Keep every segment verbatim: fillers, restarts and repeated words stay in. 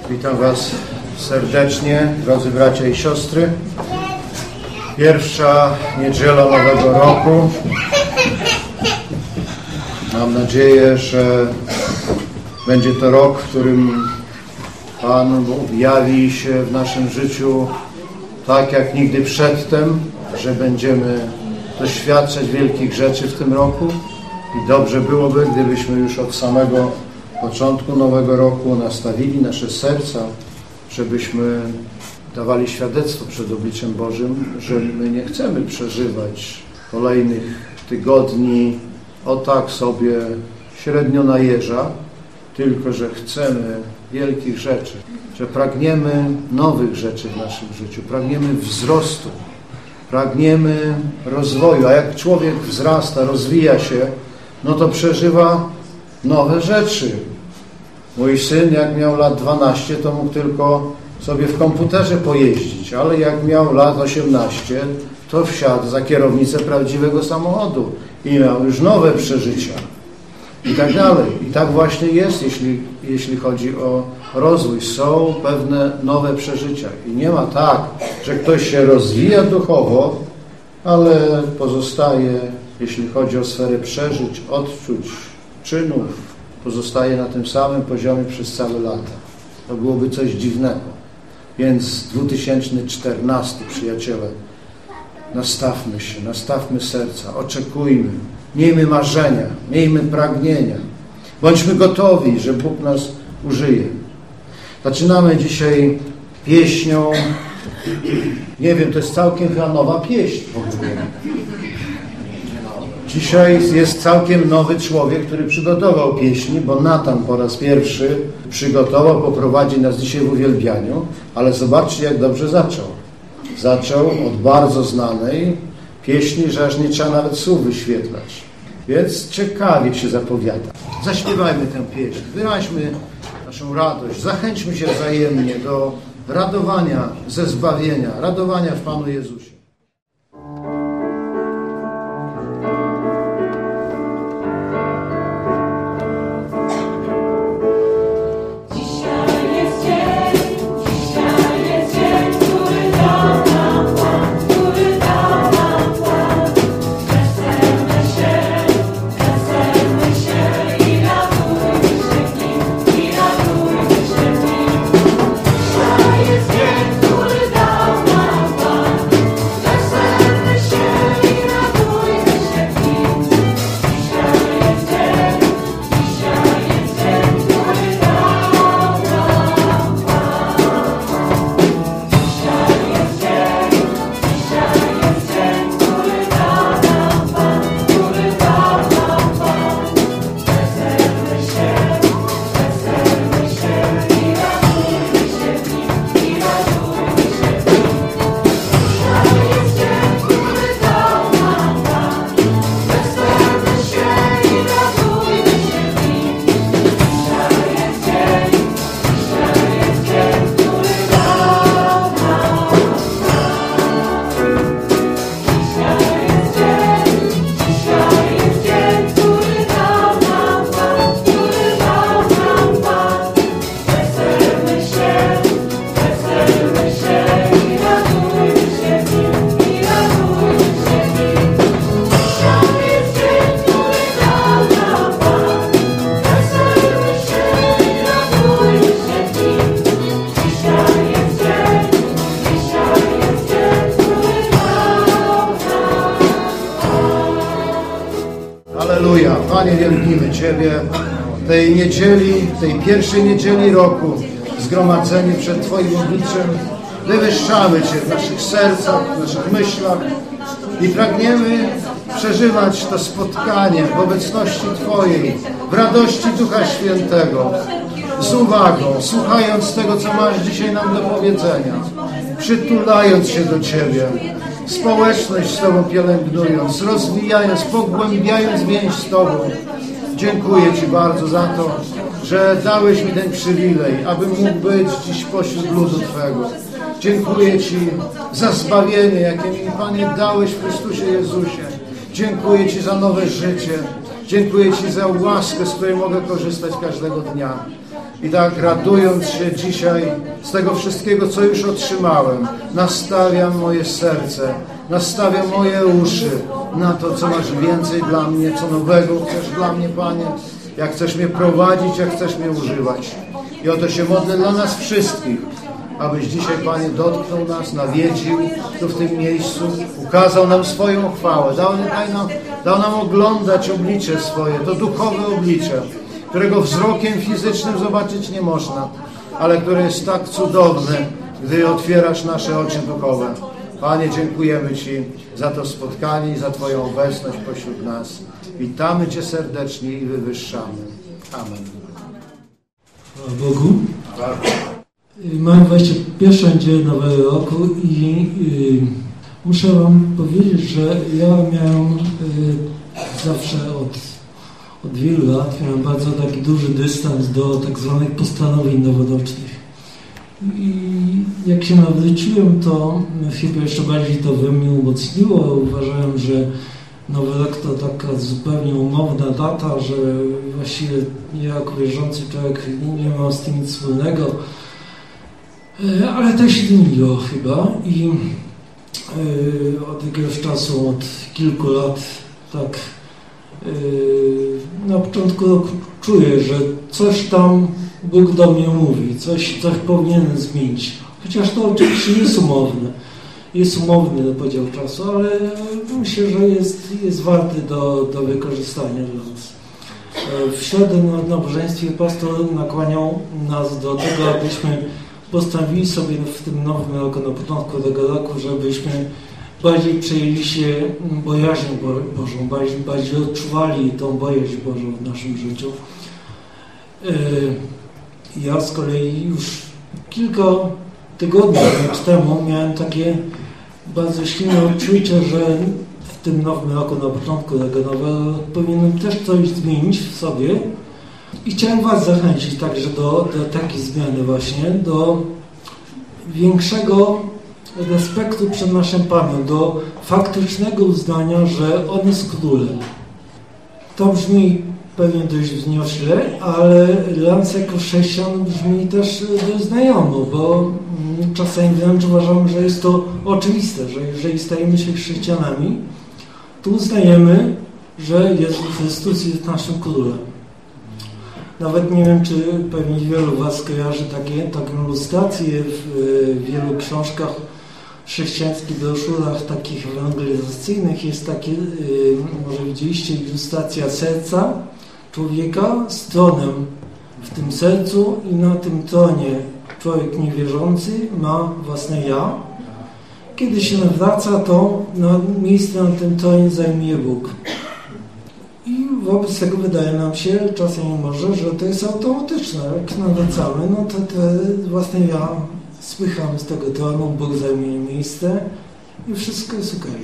Witam Was serdecznie, drodzy bracia i siostry. Pierwsza niedziela nowego roku. Mam nadzieję, że będzie to rok, w którym Pan objawi się w naszym życiu tak jak nigdy przedtem, że będziemy doświadczać wielkich rzeczy w tym roku i dobrze byłoby, gdybyśmy już od samego początku nowego roku nastawili nasze serca, żebyśmy dawali świadectwo przed obliczem Bożym, że my nie chcemy przeżywać kolejnych tygodni o tak sobie średnio na jeża, tylko że chcemy wielkich rzeczy, że pragniemy nowych rzeczy w naszym życiu, pragniemy wzrostu, pragniemy rozwoju, a jak człowiek wzrasta, rozwija się, no to przeżywa nowe rzeczy. Mój syn, jak miał lat dwanaście, to mógł tylko sobie w komputerze pojeździć, ale jak miał lat osiemnaście, to wsiadł za kierownicę prawdziwego samochodu i miał już nowe przeżycia i tak dalej. I tak właśnie jest, jeśli, jeśli chodzi o rozwój. Są pewne nowe przeżycia i nie ma tak, że ktoś się rozwija duchowo, ale pozostaje, jeśli chodzi o sferę przeżyć, odczuć, czynów, pozostaje na tym samym poziomie przez całe lata. To byłoby coś dziwnego. Więc dwa tysiące czternasty, przyjaciele, nastawmy się, nastawmy serca, oczekujmy, miejmy marzenia, miejmy pragnienia. Bądźmy gotowi, że Bóg nas użyje. Zaczynamy dzisiaj pieśnią, nie wiem, to jest całkiem chyba nowa pieśń w ogóle. Dzisiaj jest całkiem nowy człowiek, który przygotował pieśni, bo Natan po raz pierwszy przygotował, poprowadzi nas dzisiaj w uwielbianiu, ale zobaczcie, jak dobrze zaczął. Zaczął od bardzo znanej pieśni, że aż nie trzeba nawet słów wyświetlać. Więc ciekawie się zapowiada. Zaśpiewajmy tę pieśń, wyraźmy naszą radość, zachęćmy się wzajemnie do radowania ze zbawienia, radowania w Panu Jezusie. Halleluja. Panie, wielbimy Ciebie tej niedzieli, tej pierwszej niedzieli roku, zgromadzeni przed Twoim obliczem. Wywyższamy Cię w naszych sercach, w naszych myślach i pragniemy przeżywać to spotkanie w obecności Twojej, w radości Ducha Świętego, z uwagą, słuchając tego, co masz dzisiaj nam do powiedzenia, przytulając się do Ciebie, społeczność z Tobą pielęgnując, rozwijając, pogłębiając więź z Tobą. Dziękuję Ci bardzo za to, że dałeś mi ten przywilej, abym mógł być dziś pośród ludu Twego. Dziękuję Ci za zbawienie, jakie mi, Panie, dałeś w Chrystusie Jezusie. Dziękuję Ci za nowe życie. Dziękuję Ci za łaskę, z której mogę korzystać każdego dnia. I tak radując się dzisiaj z tego wszystkiego, co już otrzymałem, nastawiam moje serce, nastawiam moje uszy na to, co masz więcej dla mnie, co nowego chcesz dla mnie, Panie, jak chcesz mnie prowadzić, jak chcesz mnie używać. I o to się modlę dla nas wszystkich, abyś dzisiaj, Panie, dotknął nas, nawiedził tu w tym miejscu, ukazał nam swoją chwałę, dał, dał, nam, dał nam oglądać oblicze swoje, to duchowe oblicze, którego wzrokiem fizycznym zobaczyć nie można, ale które jest tak cudowne, gdy otwierasz nasze oczy duchowe. Panie, dziękujemy Ci za to spotkanie i za Twoją obecność pośród nas. Witamy Cię serdecznie i wywyższamy. Amen. Chwała Bogu. Mamy dwudziesty pierwszy dzień Nowego Roku i y, muszę Wam powiedzieć, że ja miałem y, zawsze od, od wielu lat miałem bardzo taki duży dystans do tak zwanych postanowień noworocznych. I jak się nawróciłem, to chyba jeszcze bardziej to we mnie umocniło. Uważałem, że Nowy Rok to taka zupełnie umowna data, że właściwie ja jako wierzący człowiek nie, nie mam z tym nic wspólnego. Ale to się zmieniło chyba i yy, od jakiegoś czasu, od kilku lat tak yy, na początku roku czuję, że coś tam Bóg do mnie mówi, coś, coś powinienem zmienić. Chociaż to oczywiście jest umowne, jest umowny podział czasu, ale myślę, że jest, jest warty do, do wykorzystania dla nas. W środę na nabożeństwie pastor nakłaniał nas do tego, abyśmy postawili sobie w tym nowym roku, na początku tego roku, żebyśmy bardziej przejęli się bojaźnią Bożą, bardziej, bardziej odczuwali tą bojaźń Bożą w naszym życiu. Ja z kolei już kilka tygodni temu miałem takie bardzo silne odczucie, że w tym nowym roku, na początku tego nowego, powinienem też coś zmienić w sobie. I chciałem Was zachęcić także do, do takiej zmiany właśnie, do większego respektu przed naszym Panem, do faktycznego uznania, że On jest Królem. To brzmi pewnie dość wzniośle, ale dla nas jako chrześcijan brzmi też dość znajomo, bo czasami wręcz uważamy, że jest to oczywiste, że jeżeli stajemy się chrześcijanami, to uznajemy, że Jezus Chrystus jest naszym Królem. Nawet nie wiem, czy pewnie wielu Was kojarzy takie, taką ilustrację w, w wielu książkach chrześcijańskich, broszurach takich ewangelizacyjnych. Jest takie, yy, może widzieliście, ilustracja serca człowieka z tronem w tym sercu i na tym tronie człowiek niewierzący ma własne ja. Kiedy się nawraca, to na miejsce na tym tronie zajmuje Bóg. I wobec tego wydaje nam się czasem może, że to jest automatyczne. Jak nawracamy, no to te własne ja spychamy z tego tronu, Bóg zajmuje miejsce i wszystko jest okej.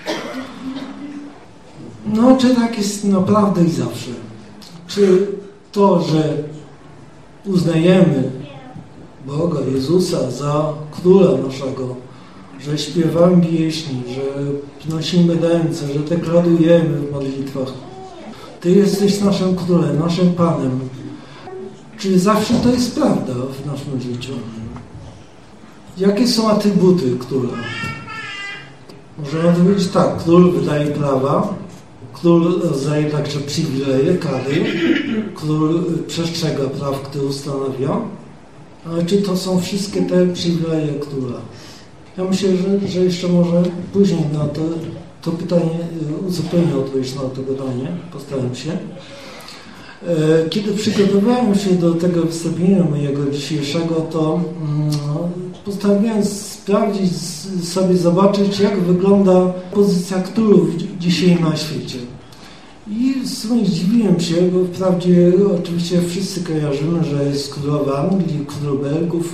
No, czy tak jest naprawdę i zawsze? Czy to, że uznajemy Boga, Jezusa za Króla naszego, że śpiewamy pieśni, że nosimy ręce, że deklarujemy w modlitwach, Ty jesteś naszym Królem, naszym Panem. Czy zawsze to jest prawda w naszym życiu? Jakie są atrybuty Króla? Możemy powiedzieć tak, Król wydaje prawa, Król rozdaje także przywileje, kary, Król przestrzega praw, które ustanawia, ale czy to są wszystkie te przywileje Króla? Ja myślę, że, że jeszcze może później na to, to pytanie uzupełnię odpowiedź na to pytanie, postaram się. Kiedy przygotowałem się do tego wystąpienia mojego dzisiejszego, to postanowiłem sprawdzić, sobie zobaczyć, jak wygląda pozycja królów dzisiaj na świecie. I w sumie zdziwiłem się, bo wprawdzie oczywiście wszyscy kojarzymy, że jest król Anglii, król Belgów.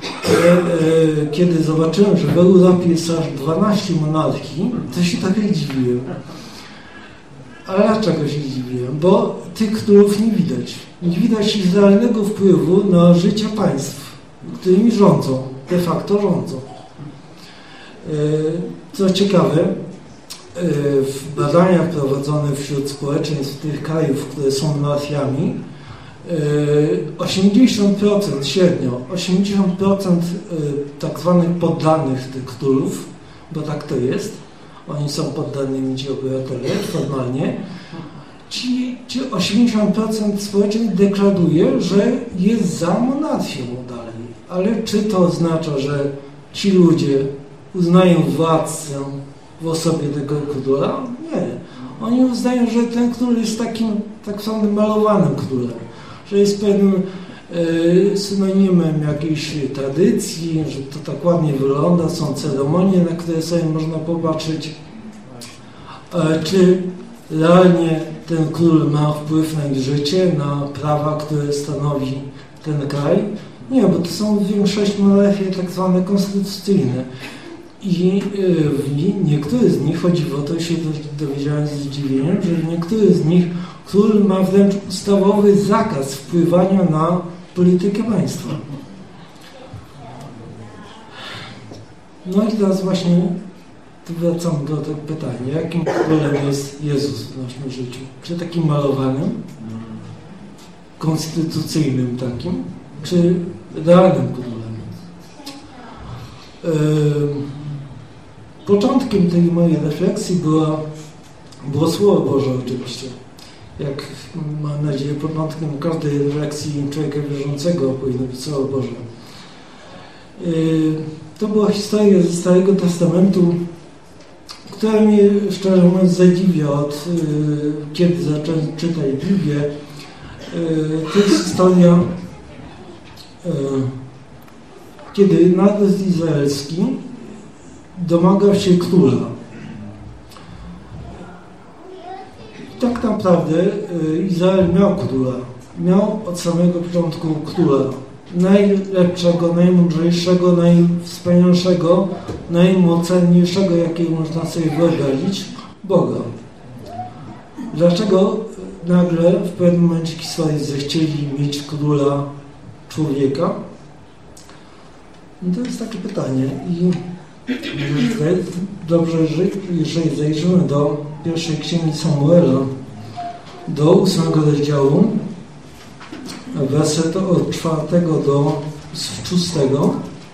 Kiedy zobaczyłem, że w Europie jest aż dwanaście monarchii, to się tak zdziwiłem. Ale dlaczego się zdziwiłem? Bo tych królów nie widać. Nie widać ich realnego wpływu na życie państw, którymi rządzą, de facto rządzą. Co ciekawe, w badaniach prowadzonych wśród społeczeństw tych krajów, które są monarchiami, osiemdziesiąt procent średnio, osiemdziesiąt procent tak zwanych poddanych tych królów, bo tak to jest, oni są poddanymi ci obywatele formalnie, ci, ci osiemdziesiąt procent społeczeństw deklaruje, że jest za monarchią dalej. Ale czy to oznacza, że ci ludzie uznają władcę w osobie tego króla? Nie. Oni uznają, że ten król jest takim tak zwanym malowanym królem, że jest pewnym e, synonimem jakiejś tradycji, że to tak ładnie wygląda, są ceremonie, na które sobie można popatrzeć. E, czy realnie ten król ma wpływ na ich życie, na prawa, które stanowi ten kraj? Nie, bo to są w większości monarchie tak zwane konstytucyjne. I w niektórych z nich, chodzi o to, się dowiedziałem z zdziwieniem, że w niektórych z nich król ma wręcz ustawowy zakaz wpływania na politykę państwa. No i teraz właśnie wracam do tego pytania, jakim królem jest Jezus w naszym życiu? Czy takim malowanym, konstytucyjnym takim, czy realnym królem? Yy, Początkiem tej mojej refleksji była, było Słowo Boże oczywiście. Jak mam nadzieję, początkiem każdej refleksji człowieka wierzącego powinno być Słowo Boże. Yy, to była historia ze Starego Testamentu, która mnie szczerze mówiąc zadziwia od yy, kiedy zacząłem czytać Biblię. Yy, to jest historia, yy, kiedy naród izraelski domagał się króla. I tak naprawdę Izrael miał króla. Miał od samego początku króla. Najlepszego, najmądrzejszego, najwspanialszego, najmocenniejszego, jakiego można sobie wyobrazić, Boga. Dlaczego nagle w pewnym momencie historii zechcieli mieć króla człowieka? No to jest takie pytanie. I dobrze, jeżeli zajrzymy do pierwszej księgi Samuela, do ósmego rozdziału, werset od czwartego do szóstego,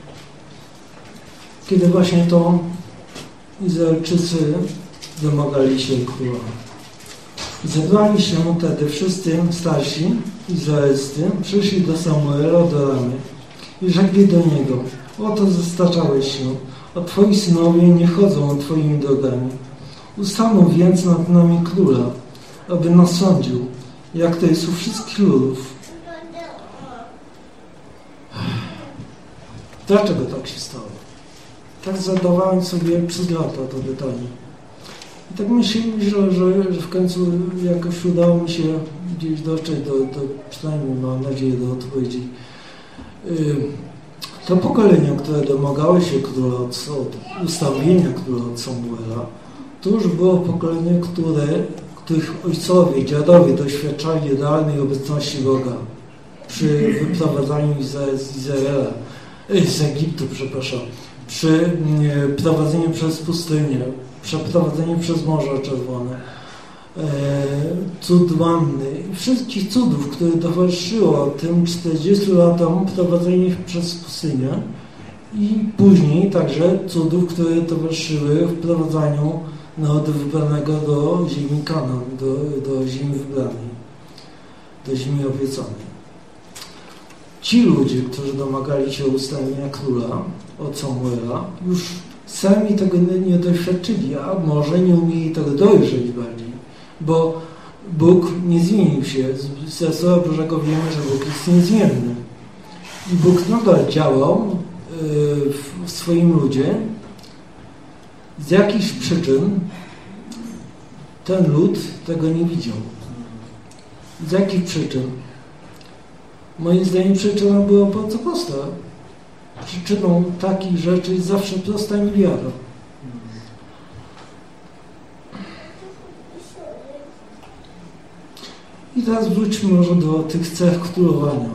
kiedy właśnie to Izraelczycy domagali się króla. Zebrali się wtedy wszyscy starsi izraelscy, przyszli do Samuela do Ramy i rzekli do niego: oto zestarzałeś się, a twoi synowie nie chodzą twoimi drogami. Ustanów więc nad nami króla, aby nas sądził, jak to jest u wszystkich ludów. Dlaczego tak się stało? Tak zadawałem sobie przez lata to pytanie. I tak myślę, myślę że, że w końcu jakoś udało mi się gdzieś dotrzeć do, do przynajmniej mam nadzieję, do odpowiedzi. Yy, To pokolenie, które domagało się króla od, od ustawienia króla od Samuela, to już było pokolenie, które, których ojcowie, dziadowie doświadczali realnej obecności Boga przy wyprowadzaniu z Izraela, z Egiptu, przepraszam, przy prowadzeniu przez pustynię, przeprowadzeniu przez Morze Czerwone, cud manny i wszystkich cudów, które towarzyszyło tym czterdziestu latom prowadzenia przez pustynię i później także cudów, które towarzyszyły wprowadzaniu narodu wybranego do ziemi Kanaan, do, do ziemi wybranej, do ziemi obiecanej. Ci ludzie, którzy domagali się ustawienia króla od Samuela, już sami tego nie, nie doświadczyli, a może nie umieli tego dojrzeć bardziej. Bo Bóg nie zmienił się. Z Słowa Bożego wiemy, że Bóg jest niezmienny. I Bóg nadal działał w swoim ludzie. Z jakichś przyczyn ten lud tego nie widział. Z jakich przyczyn? Moim zdaniem przyczyna była bardzo prosta. Przyczyną takich rzeczy jest zawsze prosta wiara. I teraz wróćmy może do tych cech królowania.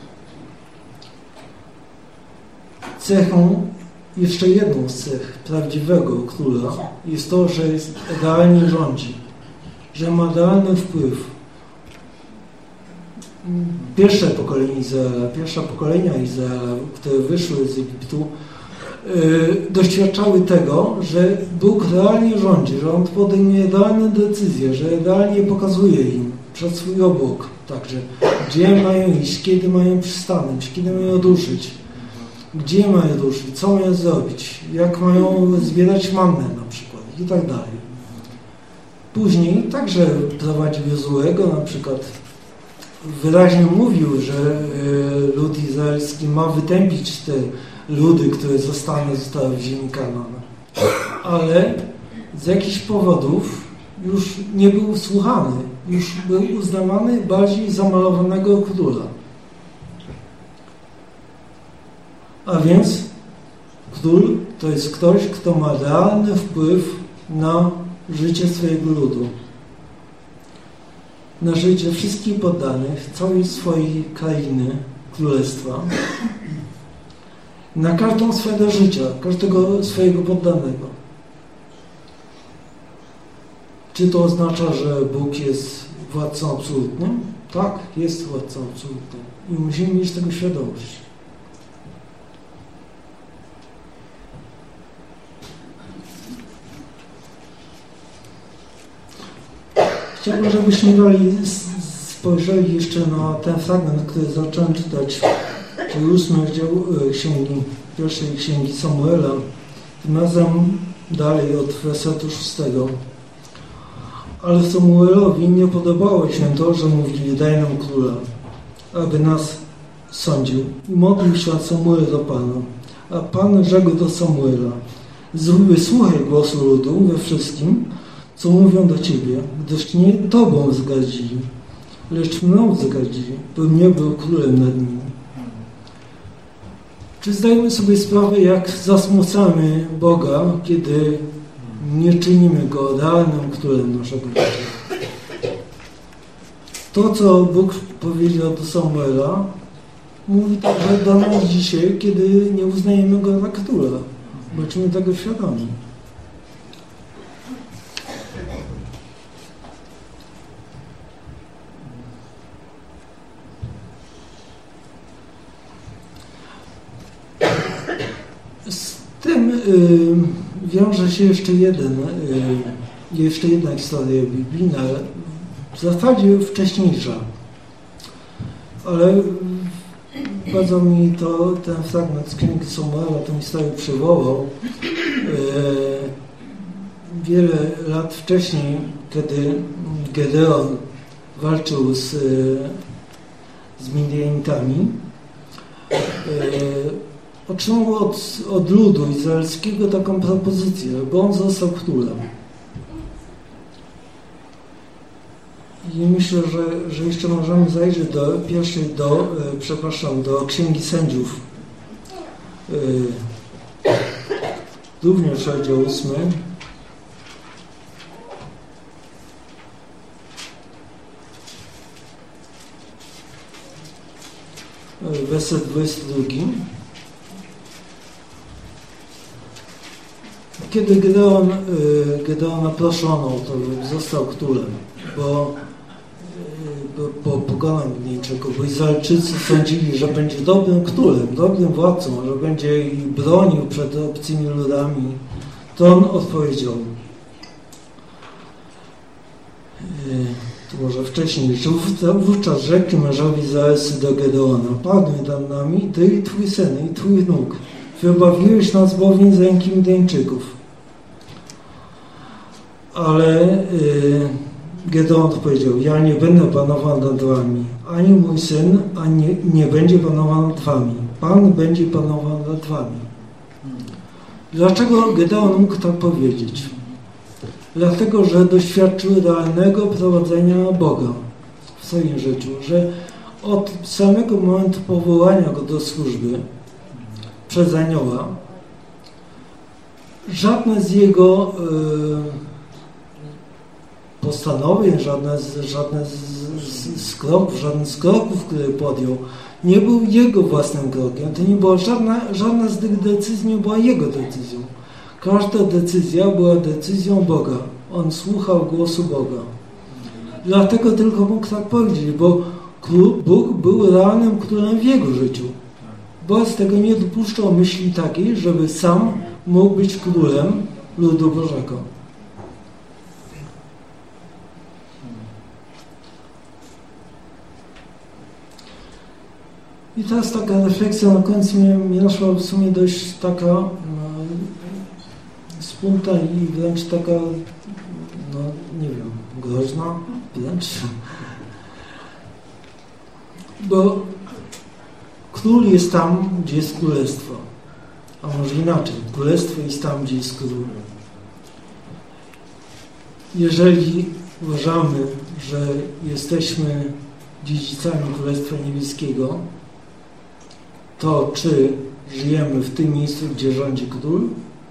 Cechą, jeszcze jedną z cech prawdziwego króla jest to, że jest realnie rządzi, że ma realny wpływ. pierwsze pokolenie Izraela, pierwsze pokolenia Izraela, które wyszły z Egiptu, doświadczały tego, że Bóg realnie rządzi, że On podejmuje realne decyzje, że realnie pokazuje im przed swój obłok także, gdzie mają iść, kiedy mają przystanąć, kiedy mają ruszyć, gdzie mają ruszyć, co mają zrobić, jak mają zbierać mannę na przykład i tak dalej. Później także prowadził Jozuego, na przykład wyraźnie mówił, że lud izraelski ma wytępić te ludy, które zostaną, zostały w ziemi Kanaan. Ale z jakichś powodów już nie był słuchany, już był uznawany bardziej za malowanego króla. A więc król to jest ktoś, kto ma realny wpływ na życie swojego ludu, na życie wszystkich poddanych, całej swojej krainy, królestwa, na każdą sferę życia, każdego swojego poddanego. Czy to oznacza, że Bóg jest władcą absolutnym? Tak, jest władcą absolutnym i musimy mieć tego świadomość. Chciałbym, żebyśmy dalej spojrzeli jeszcze na ten fragment, który zacząłem czytać, czyli ósmy rozdział księgi, pierwszej księgi Samuela. Tym razem dalej od wersetu szóstego. Ale Samuelowi nie podobało się to, że mówili: daj nam króla, aby nas sądził. I modlił się Samuel do Pana. A Pan rzekł do Samuela: wysłuchaj głosu ludu we wszystkim, co mówią do Ciebie, gdyż nie Tobą zgardzili, lecz mną zgardzili, bym nie był królem nad nimi. Czy zdajemy sobie sprawę, jak zasmucamy Boga, kiedy nie czynimy Go realnym królem naszego życia? To, co Bóg powiedział do Samuela, mówi także do nas dzisiaj, kiedy nie uznajemy Go za króla. Bądźmy tego świadomi. Z tym y, wiąże się jeszcze jeden, y, jeszcze jedna historia biblijna, w zasadzie wcześniejsza, ale bardzo mi to, ten fragment z Księgi Samuela, tę historię przywołał. Y, wiele lat wcześniej, kiedy Gedeon walczył z, z Midianitami, y, otrzymał od, od ludu izraelskiego taką propozycję, bo on został królem. I myślę, że, że jeszcze możemy zajrzeć do pierwszej, do, e, przepraszam, do Księgi Sędziów. E, również rozdział ósmy. E, werset dwudziesty drugi. Kiedy Gedeon, Gedeona proszono o to, żeby został królem, bo, bo, bo pogonem mniejszego, bo Izraelczycy sądzili, że będzie dobrym królem, dobrym władcą, że będzie ich bronił przed obcymi ludami, to on odpowiedział, to może wcześniej, że wówczas rzekli mężowi izraelscy do Gedeona: panuj nad nami, ty i twój syn, i twój wnuk. Wybawiłeś nas bowiem z ręki Midianczyków. Ale y, Gedeon powiedział: ja nie będę panował nad wami, ani mój syn, ani nie, nie będzie panował nad wami. Pan będzie panował nad wami. Dlaczego Gedeon mógł tak powiedzieć? Dlatego, że doświadczył realnego prowadzenia Boga w swoim życiu, że od samego momentu powołania go do służby przez anioła, żadne z jego y, postanowień, żadne, z, żadne z, z, z kroków, żaden z kroków, które podjął, nie był jego własnym krokiem. To nie była żadna, żadna z tych decyzji nie była jego decyzją. Każda decyzja była decyzją Boga. On słuchał głosu Boga. Dlatego tylko mógł tak powiedzieć, bo Bóg był realnym królem w jego życiu. Wobec tego nie dopuszczał myśli takiej, żeby sam mógł być królem ludu Bożego. I teraz taka refleksja na końcu mnie, mnie naszła w sumie dość taka no, smutna i wręcz taka, no nie wiem, groźna wręcz. Bo król jest tam, gdzie jest królestwo. A może inaczej, królestwo jest tam, gdzie jest król. Jeżeli uważamy, że jesteśmy dziedzicami Królestwa Niebieskiego, to czy żyjemy w tym miejscu, gdzie rządzi król?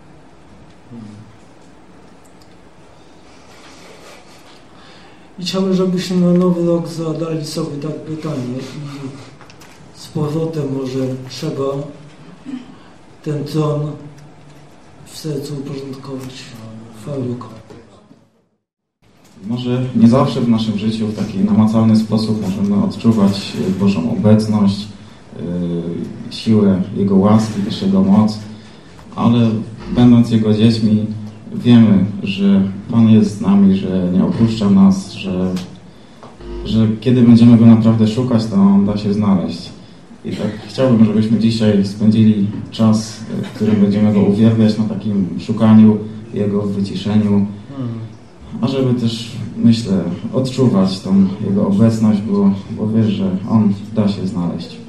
I chciałbym, żebyśmy na nowy rok zadali sobie tak pytanie i z powrotem może trzeba ten tron w sercu uporządkować. Faruko. Może nie zawsze w naszym życiu w taki namacalny sposób możemy odczuwać Bożą obecność, yy, siłę Jego łaski, też Jego moc, ale będąc Jego dziećmi wiemy, że Pan jest z nami, że nie opuszcza nas, że, że kiedy będziemy Go naprawdę szukać, to On da się znaleźć. I tak chciałbym, żebyśmy dzisiaj spędzili czas, w którym będziemy Go uwielbiać, na takim szukaniu Jego w wyciszeniu, a żeby też, myślę, odczuwać tą Jego obecność, bo, bo wiesz, że On da się znaleźć.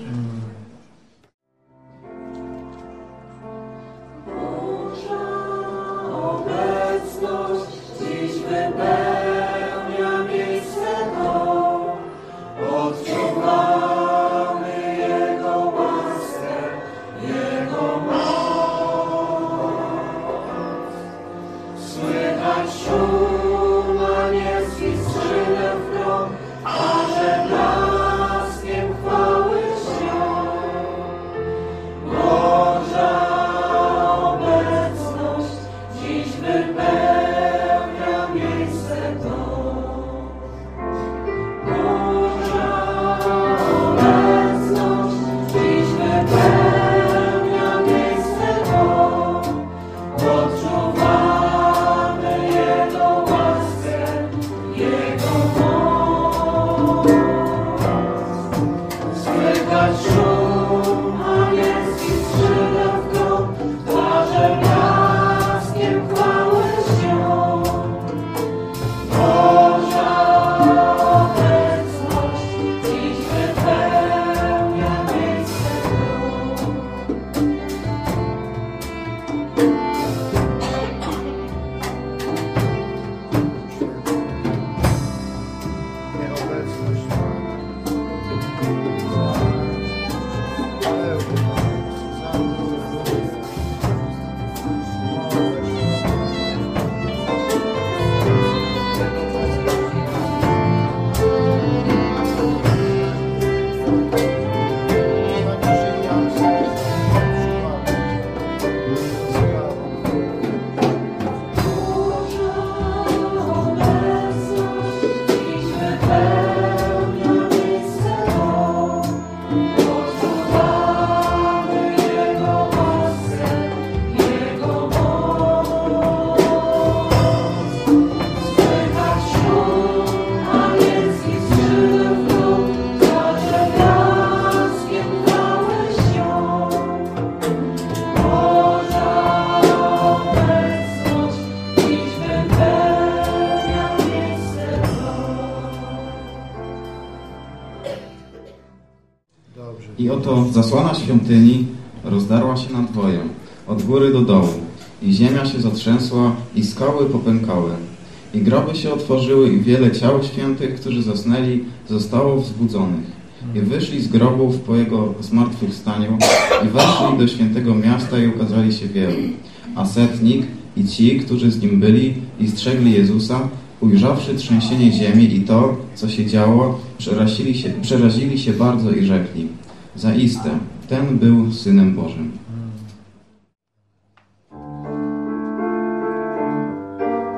I oto zasłona świątyni rozdarła się na dwoje, od góry do dołu, i ziemia się zatrzęsła, i skały popękały. I groby się otworzyły, i wiele ciał świętych, którzy zasnęli, zostało wzbudzonych. I wyszli z grobów po Jego zmartwychwstaniu, i weszli do świętego miasta, i ukazali się wielu. A setnik i ci, którzy z Nim byli i strzegli Jezusa, ujrzawszy trzęsienie ziemi i to, co się działo, przerazili się, przerazili się bardzo i rzekli: zaiste, ten był Synem Bożym.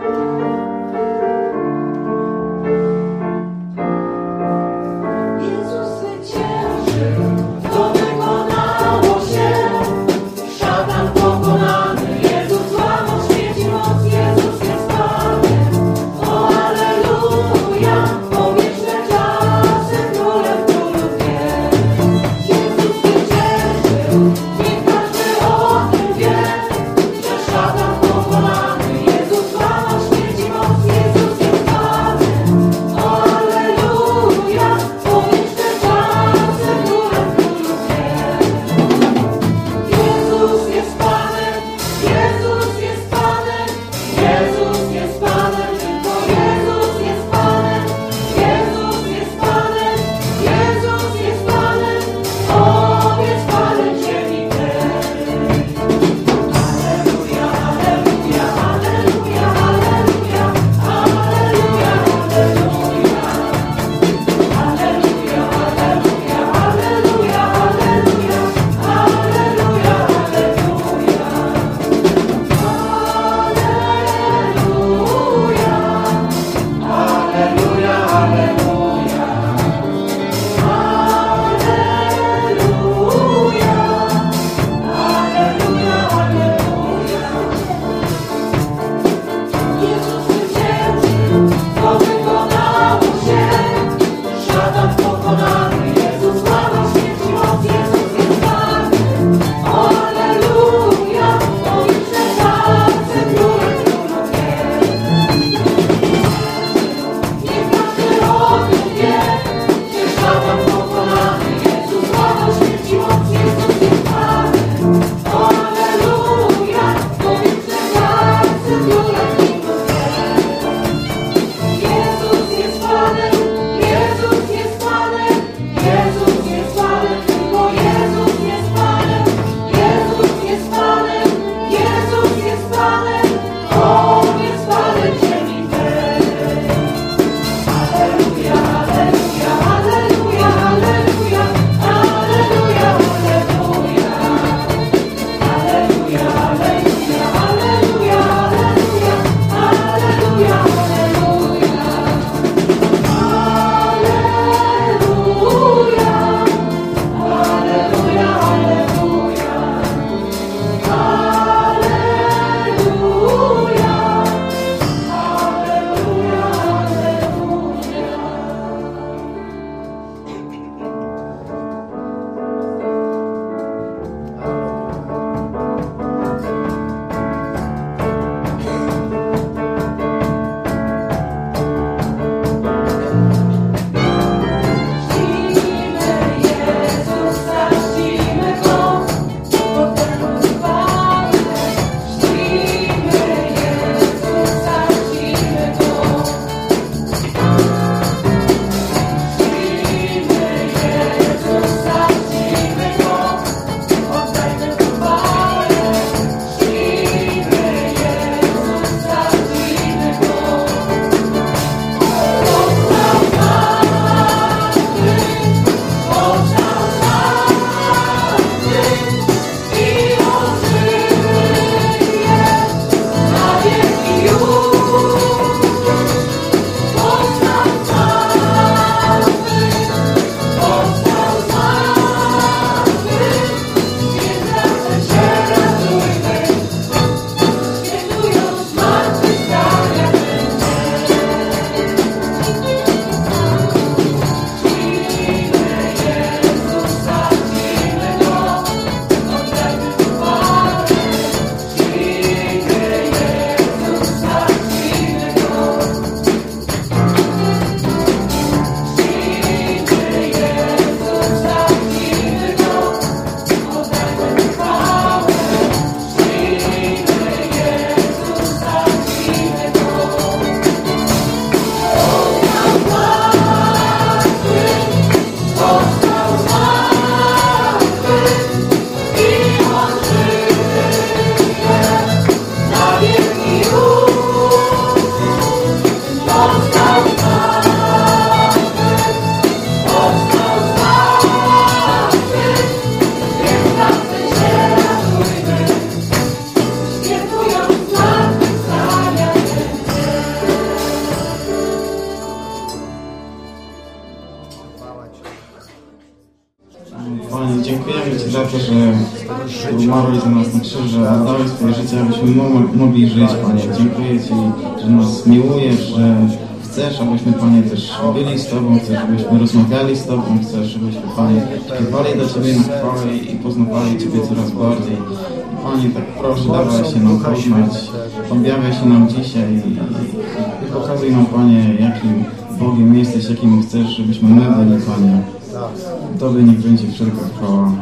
Jezu Panie, dziękujemy Ci za to, że umarłeś za nas na krzyżu, a dałeś swoje życie, abyśmy mo mogli żyć, Panie. Dziękuję Ci, że nas miłujesz, że chcesz, abyśmy, Panie, też byli z Tobą, chcesz, abyśmy rozmawiali z Tobą, chcesz, żebyśmy, Panie, śpiewali do Ciebie na chwałę i poznawali Ciebie coraz bardziej. Panie, tak proszę, dawaj się nam poznać, objawiaj się nam dzisiaj i, i pokazuj nam, Panie, jakim Bogiem jesteś, jakim chcesz, żebyśmy my byli, Panie. Tobie niech będzie wszelka chwała.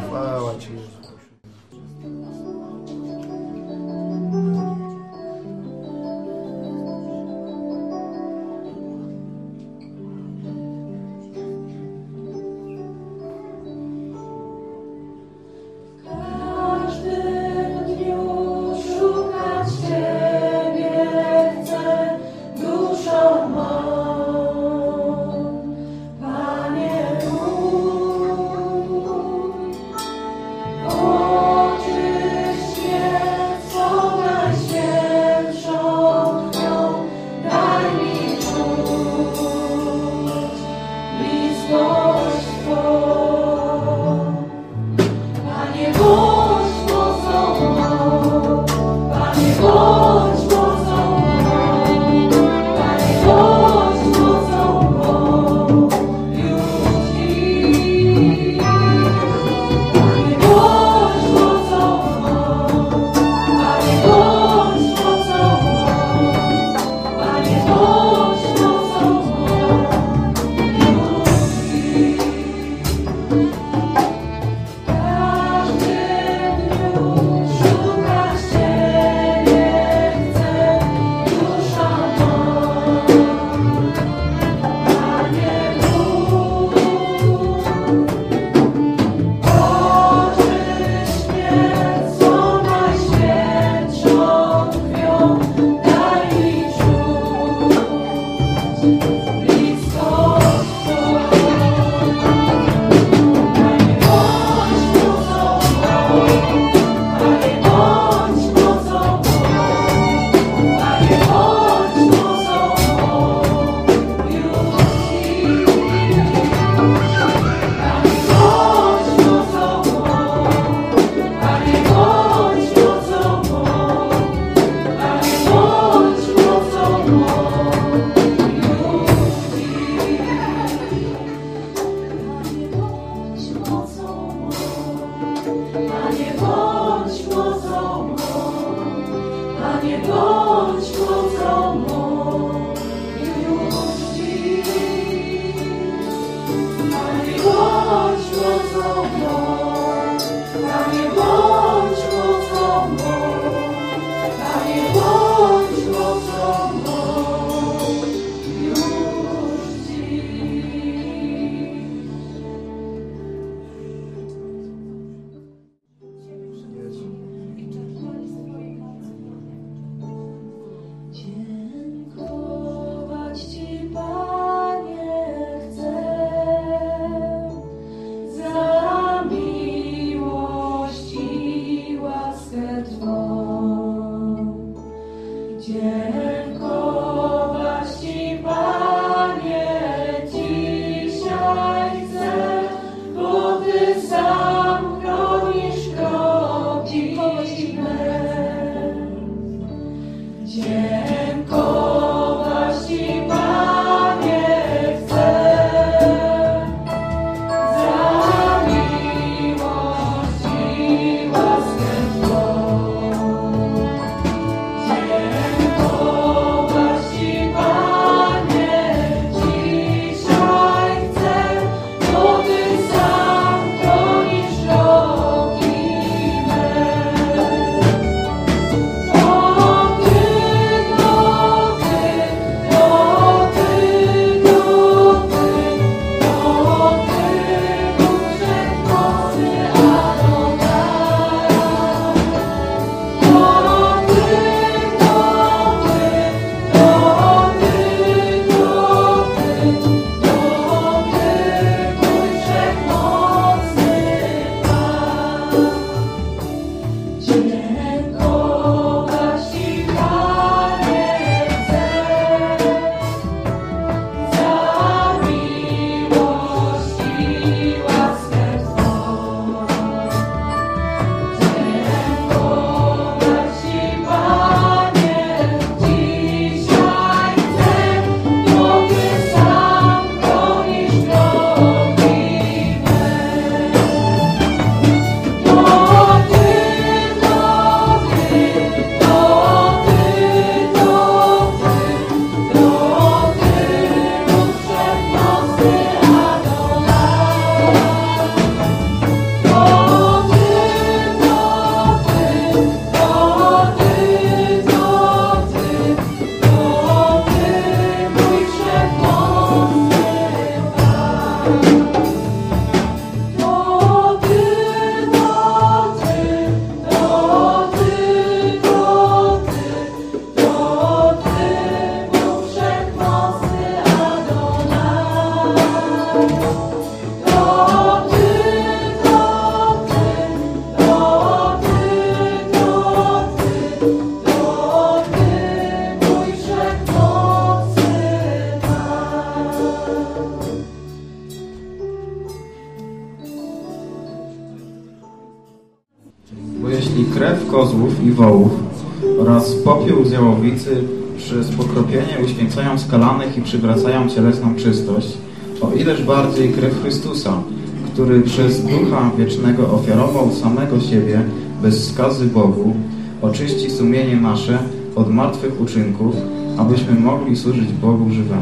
jeśli krew kozłów i wołów oraz popiół z jałowicy przez pokropienie uświęcają skalanych i przywracają cielesną czystość, o ileż bardziej krew Chrystusa, który przez Ducha Wiecznego ofiarował samego siebie bez skazy Bogu, oczyści sumienie nasze od martwych uczynków, abyśmy mogli służyć Bogu żywemu.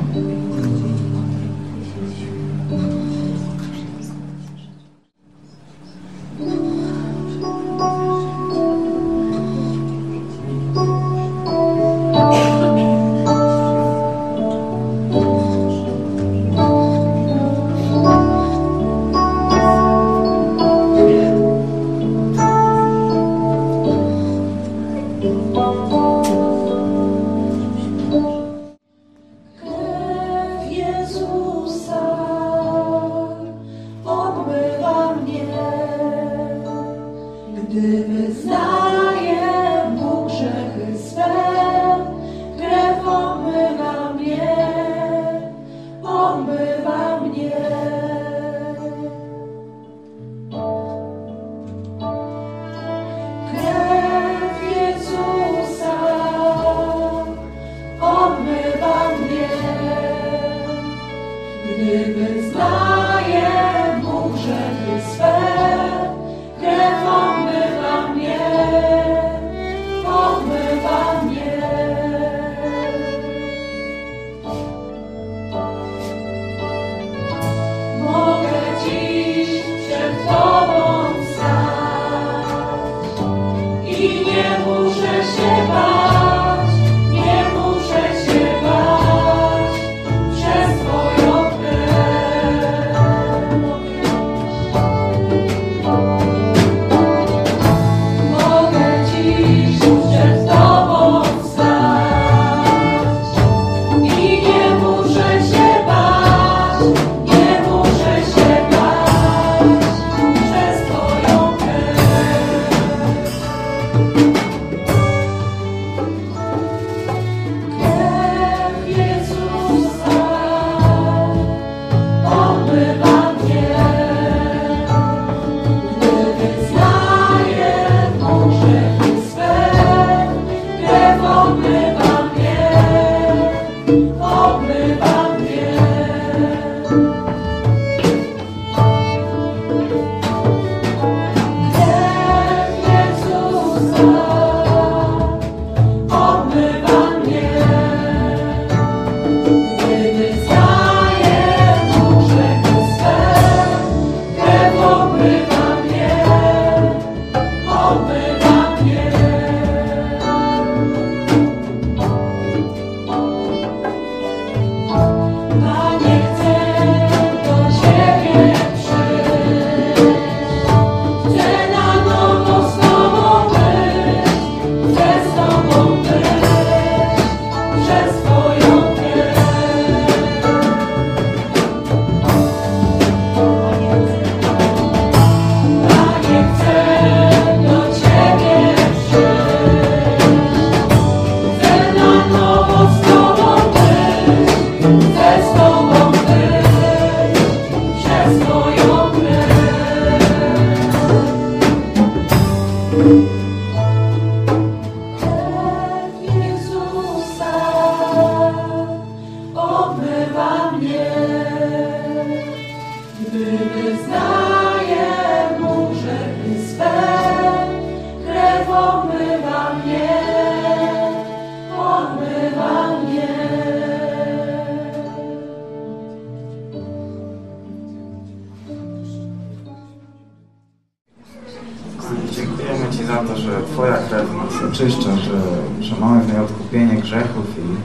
Dziękujemy Ci za to, że Twoja krew nas oczyszcza, że, że mamy w niej odkupienie grzechów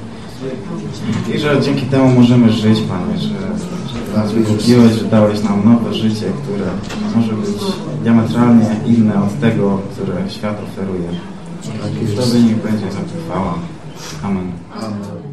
i, i że dzięki temu możemy żyć, Panie, że, że nas wykupiłeś, że dałeś nam nowe życie, które może być diametralnie inne od tego, które świat oferuje. I Tobie niech będzie za to chwała. Amen. Amen.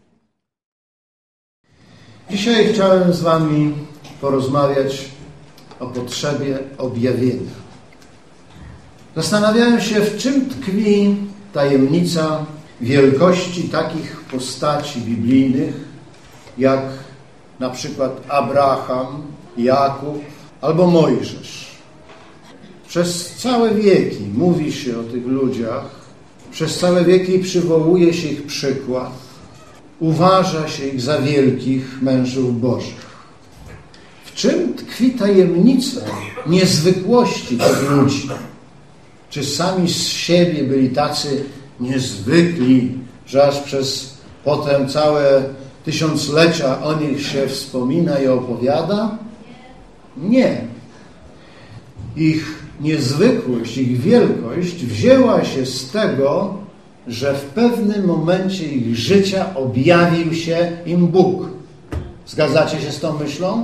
Dzisiaj chciałem z Wami porozmawiać o potrzebie objawienia. Zastanawiałem się, w czym tkwi tajemnica wielkości takich postaci biblijnych, jak na przykład Abraham, Jakub albo Mojżesz. Przez całe wieki mówi się o tych ludziach, przez całe wieki przywołuje się ich przykład, uważa się ich za wielkich mężów bożych. W czym tkwi tajemnica niezwykłości tych ludzi? Czy sami z siebie byli tacy niezwykli, że aż przez potem całe tysiąclecia o nich się wspomina i opowiada? Nie. Ich niezwykłość, ich wielkość wzięła się z tego, że w pewnym momencie ich życia objawił się im Bóg. Zgadzacie się z tą myślą?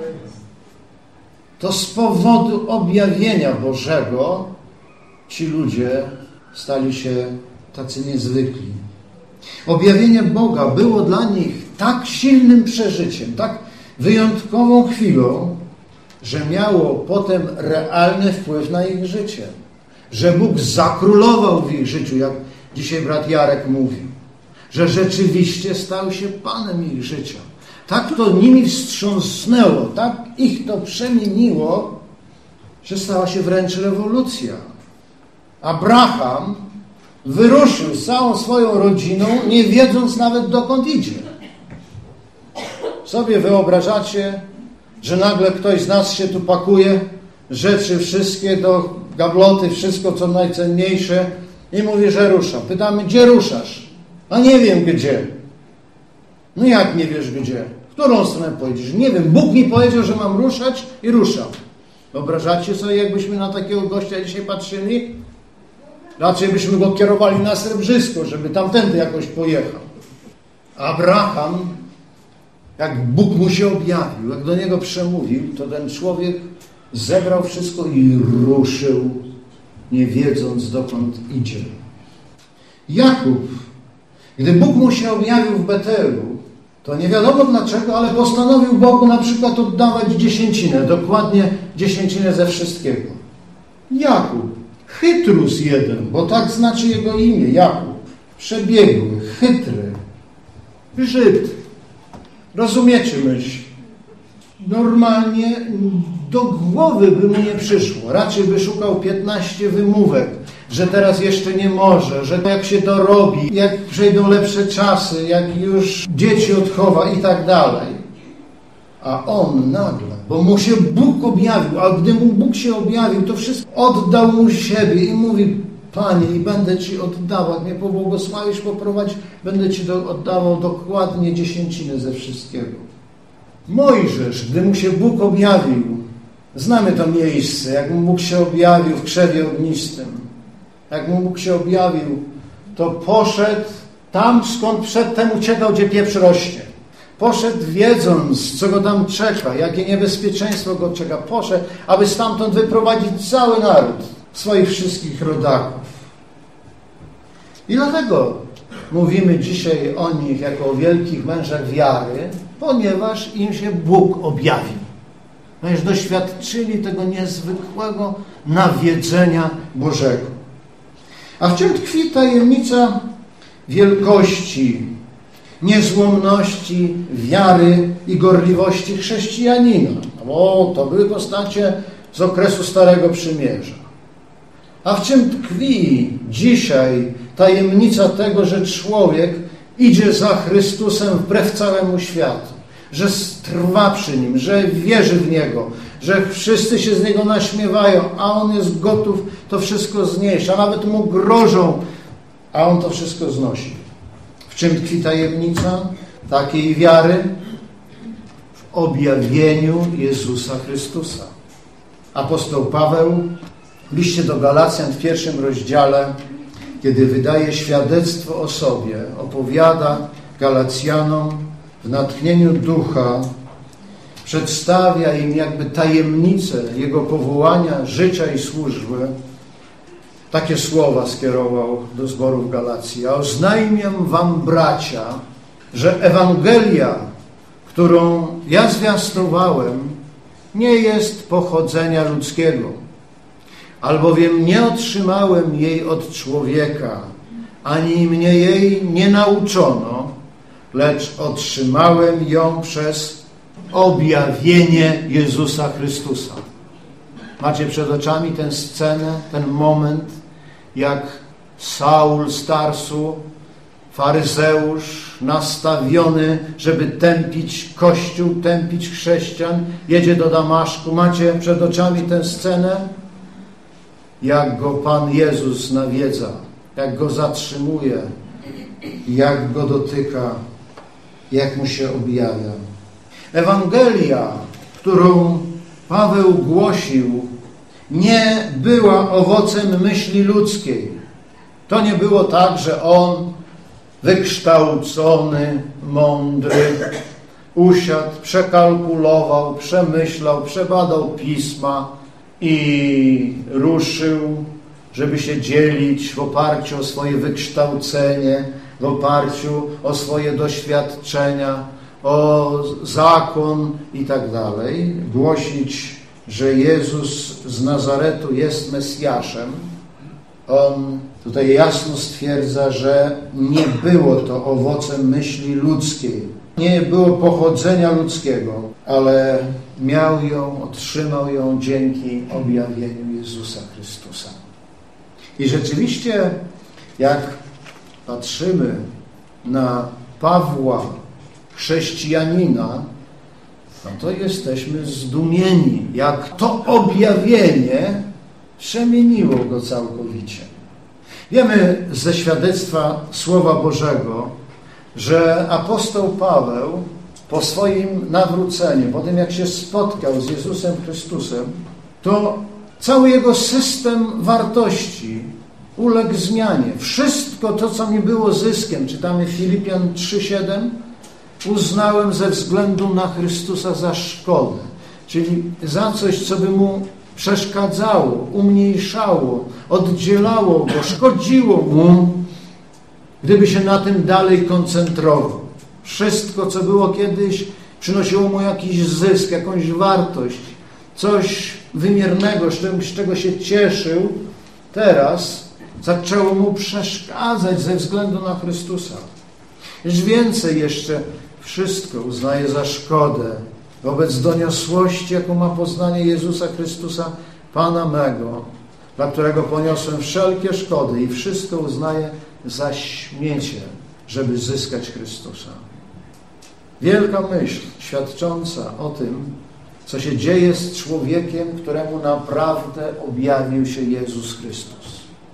To z powodu objawienia Bożego ci ludzie stali się tacy niezwykli. Objawienie Boga było dla nich tak silnym przeżyciem, tak wyjątkową chwilą, że miało potem realny wpływ na ich życie. Że Bóg zakrólował w ich życiu, jak dzisiaj brat Jarek mówił. Że rzeczywiście stał się Panem ich życia. Tak to nimi wstrząsnęło, tak ich to przemieniło, że stała się wręcz rewolucja. Abraham wyruszył z całą swoją rodziną, nie wiedząc nawet dokąd idzie. Sobie wyobrażacie, że nagle ktoś z nas się tu pakuje, rzeczy wszystkie do gabloty, wszystko co najcenniejsze i mówi, że rusza. Pytamy, gdzie ruszasz? A nie wiem gdzie. No jak nie wiesz gdzie? W którą stronę pojedziesz? Nie wiem, Bóg mi powiedział, że mam ruszać i ruszam. Wyobrażacie sobie, jakbyśmy na takiego gościa dzisiaj patrzyli? Raczej byśmy go kierowali na Srebrzysko, żeby tamtędy jakoś pojechał. Abraham, jak Bóg mu się objawił, jak do niego przemówił, to ten człowiek zebrał wszystko i ruszył, nie wiedząc dokąd idzie. Jakub, gdy Bóg mu się objawił w Betelu, to nie wiadomo dlaczego, ale postanowił Bogu na przykład oddawać dziesięcinę, dokładnie dziesięcinę ze wszystkiego. Jakub, chytrus jeden, bo tak znaczy jego imię, Jakub, przebiegły, chytry, Żyd. Rozumiecie myśl? Normalnie do głowy by mu nie przyszło. Raczej by szukał piętnaście wymówek, że teraz jeszcze nie może, że jak się dorobi, jak przejdą lepsze czasy, jak już dzieci odchowa i tak dalej. A on nagle, bo mu się Bóg objawił, a gdy mu Bóg się objawił, to wszystko oddał mu siebie i mówi: Panie, i będę Ci oddawał, jak mnie pobłogosławisz, poprowadź, będę Ci do, oddawał dokładnie dziesięcinę ze wszystkiego. Mojżesz, gdy mu się Bóg objawił, znamy to miejsce, jak mu Bóg się objawił w krzewie ognistym, jak mu Bóg się objawił, to poszedł tam, skąd przedtem uciekał, gdzie pieprz rośnie. Poszedł wiedząc, co go tam czeka, jakie niebezpieczeństwo go czeka. Poszedł, aby stamtąd wyprowadzić cały naród, swoich wszystkich rodaków. I dlatego mówimy dzisiaj o nich jako o wielkich mężach wiary, ponieważ im się Bóg objawił. Ponieważ doświadczyli tego niezwykłego nawiedzenia Bożego. A w czym tkwi tajemnica wielkości, niezłomności, wiary i gorliwości chrześcijanina? O, to były postacie z okresu Starego Przymierza. A w czym tkwi dzisiaj tajemnica tego, że człowiek idzie za Chrystusem wbrew całemu światu, że trwa przy Nim, że wierzy w Niego, że wszyscy się z Niego naśmiewają, a On jest gotów to wszystko znieść, a nawet Mu grożą, a On to wszystko znosi. W czym tkwi tajemnica takiej wiary? W objawieniu Jezusa Chrystusa. Apostoł Paweł w liście do Galacjan w pierwszym rozdziale, kiedy wydaje świadectwo o sobie, opowiada Galacjanom w natchnieniu ducha, przedstawia im jakby tajemnicę Jego powołania, życia i służby. Takie słowa skierował do zboru w Galacji. Ja oznajmiam wam, bracia, że Ewangelia, którą ja zwiastowałem, nie jest pochodzenia ludzkiego, albowiem nie otrzymałem jej od człowieka, ani mnie jej nie nauczono, lecz otrzymałem ją przez objawienie Jezusa Chrystusa. Macie przed oczami tę scenę, ten moment, jak Saul z Tarsu, faryzeusz, nastawiony, żeby tępić Kościół, tępić chrześcijan, jedzie do Damaszku. Macie przed oczami tę scenę, jak go Pan Jezus nawiedza, jak go zatrzymuje, jak go dotyka, jak mu się objawia. Ewangelia, którą Paweł głosił, nie była owocem myśli ludzkiej. To nie było tak, że on, wykształcony, mądry, usiadł, przekalkulował, przemyślał, przebadał pisma i ruszył, żeby się dzielić w oparciu o swoje wykształcenie, w oparciu o swoje doświadczenia, o zakon i tak dalej, głosić, że Jezus z Nazaretu jest Mesjaszem. On tutaj jasno stwierdza, że nie było to owocem myśli ludzkiej. Nie było pochodzenia ludzkiego, ale miał ją, otrzymał ją dzięki objawieniu Jezusa Chrystusa. I rzeczywiście, jak patrzymy na Pawła, chrześcijanina, no to jesteśmy zdumieni, jak to objawienie przemieniło go całkowicie. Wiemy ze świadectwa Słowa Bożego, że apostoł Paweł po swoim nawróceniu, po tym jak się spotkał z Jezusem Chrystusem, to cały jego system wartości uległ zmianie. Wszystko to, co mi było zyskiem, czytamy Filipian trzy siedem, uznałem ze względu na Chrystusa za szkodę, czyli za coś, co by mu przeszkadzało, umniejszało, oddzielało go, szkodziło mu, gdyby się na tym dalej koncentrował. Wszystko, co było kiedyś, przynosiło mu jakiś zysk, jakąś wartość, coś wymiernego, z czego się cieszył, teraz zaczęło mu przeszkadzać ze względu na Chrystusa. Już więcej jeszcze, wszystko uznaje za szkodę wobec doniosłości, jaką ma poznanie Jezusa Chrystusa, Pana mego, dla którego poniosłem wszelkie szkody i wszystko uznaję za śmiecie, żeby zyskać Chrystusa. Wielka myśl świadcząca o tym, co się dzieje z człowiekiem, któremu naprawdę objawił się Jezus Chrystus.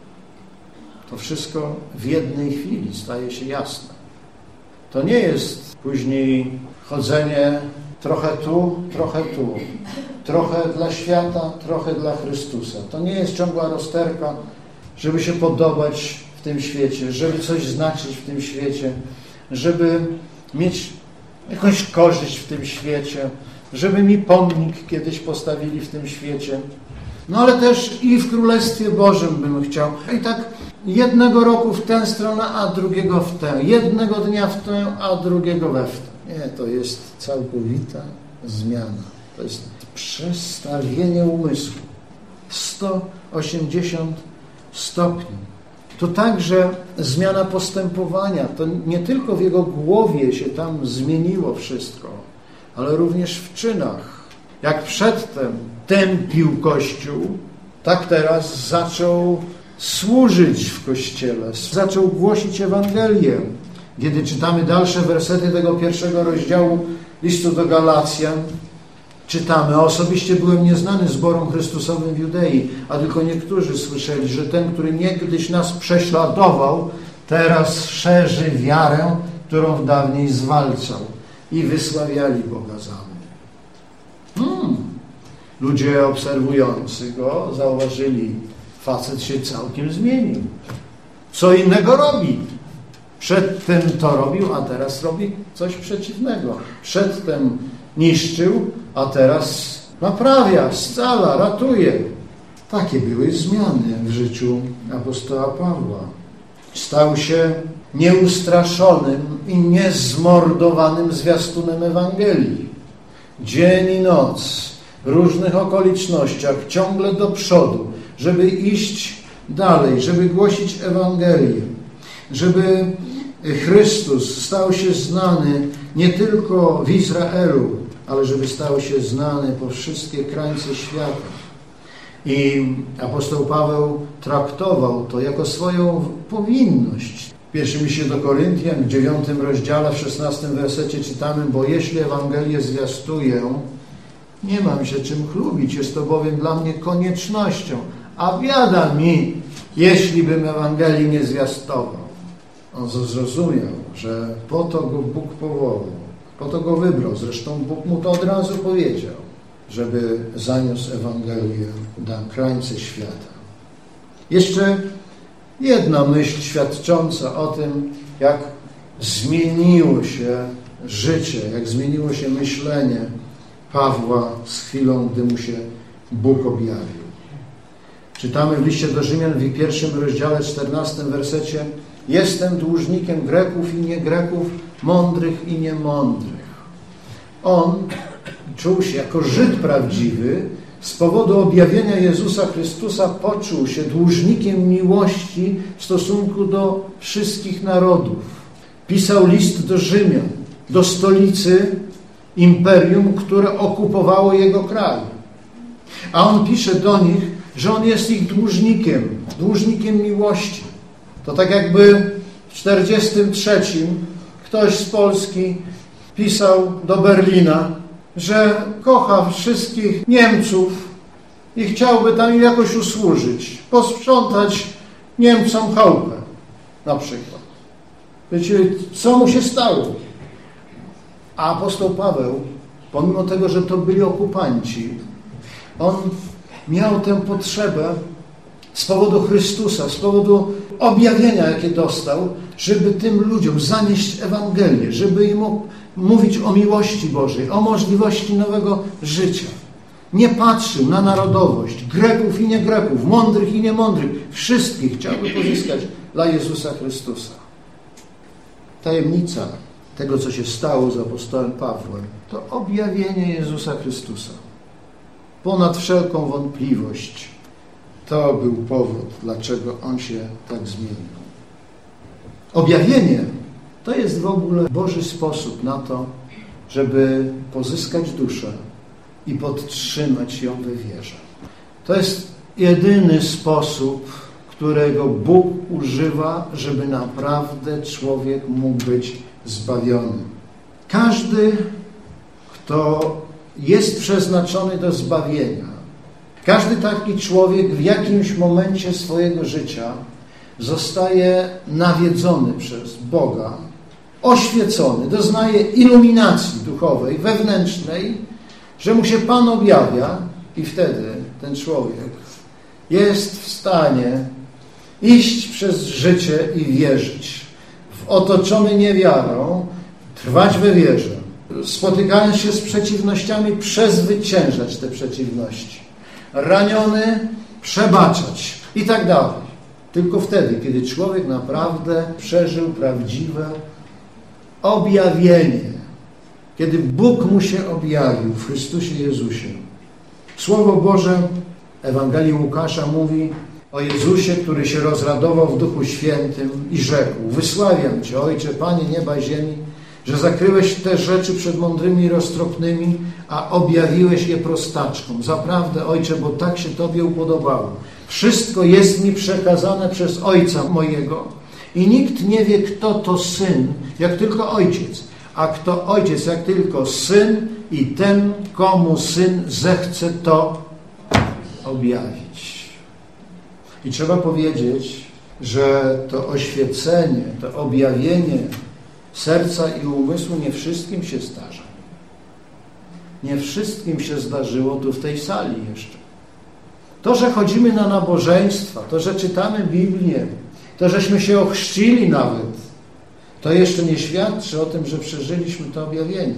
To wszystko w jednej chwili staje się jasne. To nie jest później chodzenie trochę tu, trochę tu, trochę dla świata, trochę dla Chrystusa. To nie jest ciągła rozterka, żeby się podobać w tym świecie, żeby coś znaczyć w tym świecie, żeby mieć jakąś korzyść w tym świecie, żeby mi pomnik kiedyś postawili w tym świecie. No ale też i w Królestwie Bożym bym chciał. I tak jednego roku w tę stronę, a drugiego w tę. Jednego dnia w tę, a drugiego we w tę. Nie, to jest całkowita zmiana. To jest przestawienie umysłu. sto osiemdziesiąt stopni. To także zmiana postępowania. To nie tylko w jego głowie się tam zmieniło wszystko, ale również w czynach. Jak przedtem tępił Kościół, tak teraz zaczął służyć w Kościele, zaczął głosić Ewangelię. Kiedy czytamy dalsze wersety tego pierwszego rozdziału listu do Galacjan, czytamy: osobiście byłem nieznany zborom Chrystusowym w Judei, a tylko niektórzy słyszeli, że ten, który niegdyś nas prześladował, teraz szerzy wiarę, którą dawniej zwalczał, i wysławiali Boga za mnie. Hmm. Ludzie obserwujący go zauważyli, facet się całkiem zmienił. Co innego robi. Przedtem to robił, a teraz robi coś przeciwnego. Przedtem niszczył, a teraz naprawia, scala, ratuje. Takie były zmiany w życiu apostoła Pawła. Stał się nieustraszonym i niezmordowanym zwiastunem Ewangelii. Dzień i noc, w różnych okolicznościach, ciągle do przodu, żeby iść dalej, żeby głosić Ewangelię, żeby Chrystus stał się znany nie tylko w Izraelu, ale żeby stał się znany po wszystkie krańce świata. I apostoł Paweł traktował to jako swoją powinność. W pierwszym liście do Koryntian, w dziewiątym rozdziale, w szesnastym wersecie czytamy: bo jeśli Ewangelię zwiastuję, nie mam się czym chlubić, jest to bowiem dla mnie koniecznością, a biada mi, jeśli bym Ewangelii nie zwiastował. On zrozumiał, że po to go Bóg powołał, po to go wybrał. Zresztą Bóg mu to od razu powiedział, żeby zaniósł Ewangelię na krańce świata. Jeszcze jedna myśl świadcząca o tym, jak zmieniło się życie, jak zmieniło się myślenie Pawła z chwilą, gdy mu się Bóg objawił. Czytamy w liście do Rzymian w pierwszym rozdziale, czternastym wersecie: jestem dłużnikiem Greków i nie Greków, mądrych i niemądrych. On czuł się jako Żyd prawdziwy, z powodu objawienia Jezusa Chrystusa poczuł się dłużnikiem miłości w stosunku do wszystkich narodów. Pisał list do Rzymian, do stolicy imperium, które okupowało jego kraj. A on pisze do nich, że on jest ich dłużnikiem, dłużnikiem miłości. To tak jakby w czterdziestym trzecim ktoś z Polski pisał do Berlina, że kocha wszystkich Niemców i chciałby tam im jakoś usłużyć, posprzątać Niemcom chałupę na przykład. Wiecie, co mu się stało? A apostoł Paweł, pomimo tego, że to byli okupanci, on miał tę potrzebę z powodu Chrystusa, z powodu objawienia, jakie dostał, żeby tym ludziom zanieść Ewangelię, żeby im mówić o miłości Bożej, o możliwości nowego życia. Nie patrzył na narodowość, Greków i nie Greków, mądrych i niemądrych. Wszystkich chciałby pozyskać dla Jezusa Chrystusa. Tajemnica tego, co się stało z apostołem Pawłem, to objawienie Jezusa Chrystusa. Ponad wszelką wątpliwość to był powód, dlaczego on się tak zmienił. Objawienie to jest w ogóle Boży sposób na to, żeby pozyskać duszę i podtrzymać ją we wierze. To jest jedyny sposób, którego Bóg używa, żeby naprawdę człowiek mógł być zbawiony. Każdy, kto jest przeznaczony do zbawienia, każdy taki człowiek w jakimś momencie swojego życia zostaje nawiedzony przez Boga, oświecony, doznaje iluminacji duchowej, wewnętrznej, że mu się Pan objawia i wtedy ten człowiek jest w stanie iść przez życie i wierzyć. W otoczony niewiarą trwać we wierze. Spotykając się z przeciwnościami, przezwyciężać te przeciwności. Raniony, przebaczać i tak dalej. Tylko wtedy, kiedy człowiek naprawdę przeżył prawdziwe objawienie. Kiedy Bóg mu się objawił w Chrystusie Jezusie. Słowo Boże Ewangelii Łukasza mówi o Jezusie, który się rozradował w Duchu Świętym i rzekł: wysławiam Cię, Ojcze, Panie nieba i ziemi, że zakryłeś te rzeczy przed mądrymi i roztropnymi, a objawiłeś je prostaczkom. Zaprawdę, Ojcze, bo tak się Tobie upodobało. Wszystko jest mi przekazane przez Ojca mojego i nikt nie wie, kto to Syn, jak tylko Ojciec, a kto Ojciec, jak tylko Syn i ten, komu Syn zechce to objawić. I trzeba powiedzieć, że to oświecenie, to objawienie serca i umysłu nie wszystkim się zdarza. Nie wszystkim się zdarzyło tu w tej sali jeszcze. To, że chodzimy na nabożeństwa, to, że czytamy Biblię, to, żeśmy się ochrzcili nawet, to jeszcze nie świadczy o tym, że przeżyliśmy to objawienie.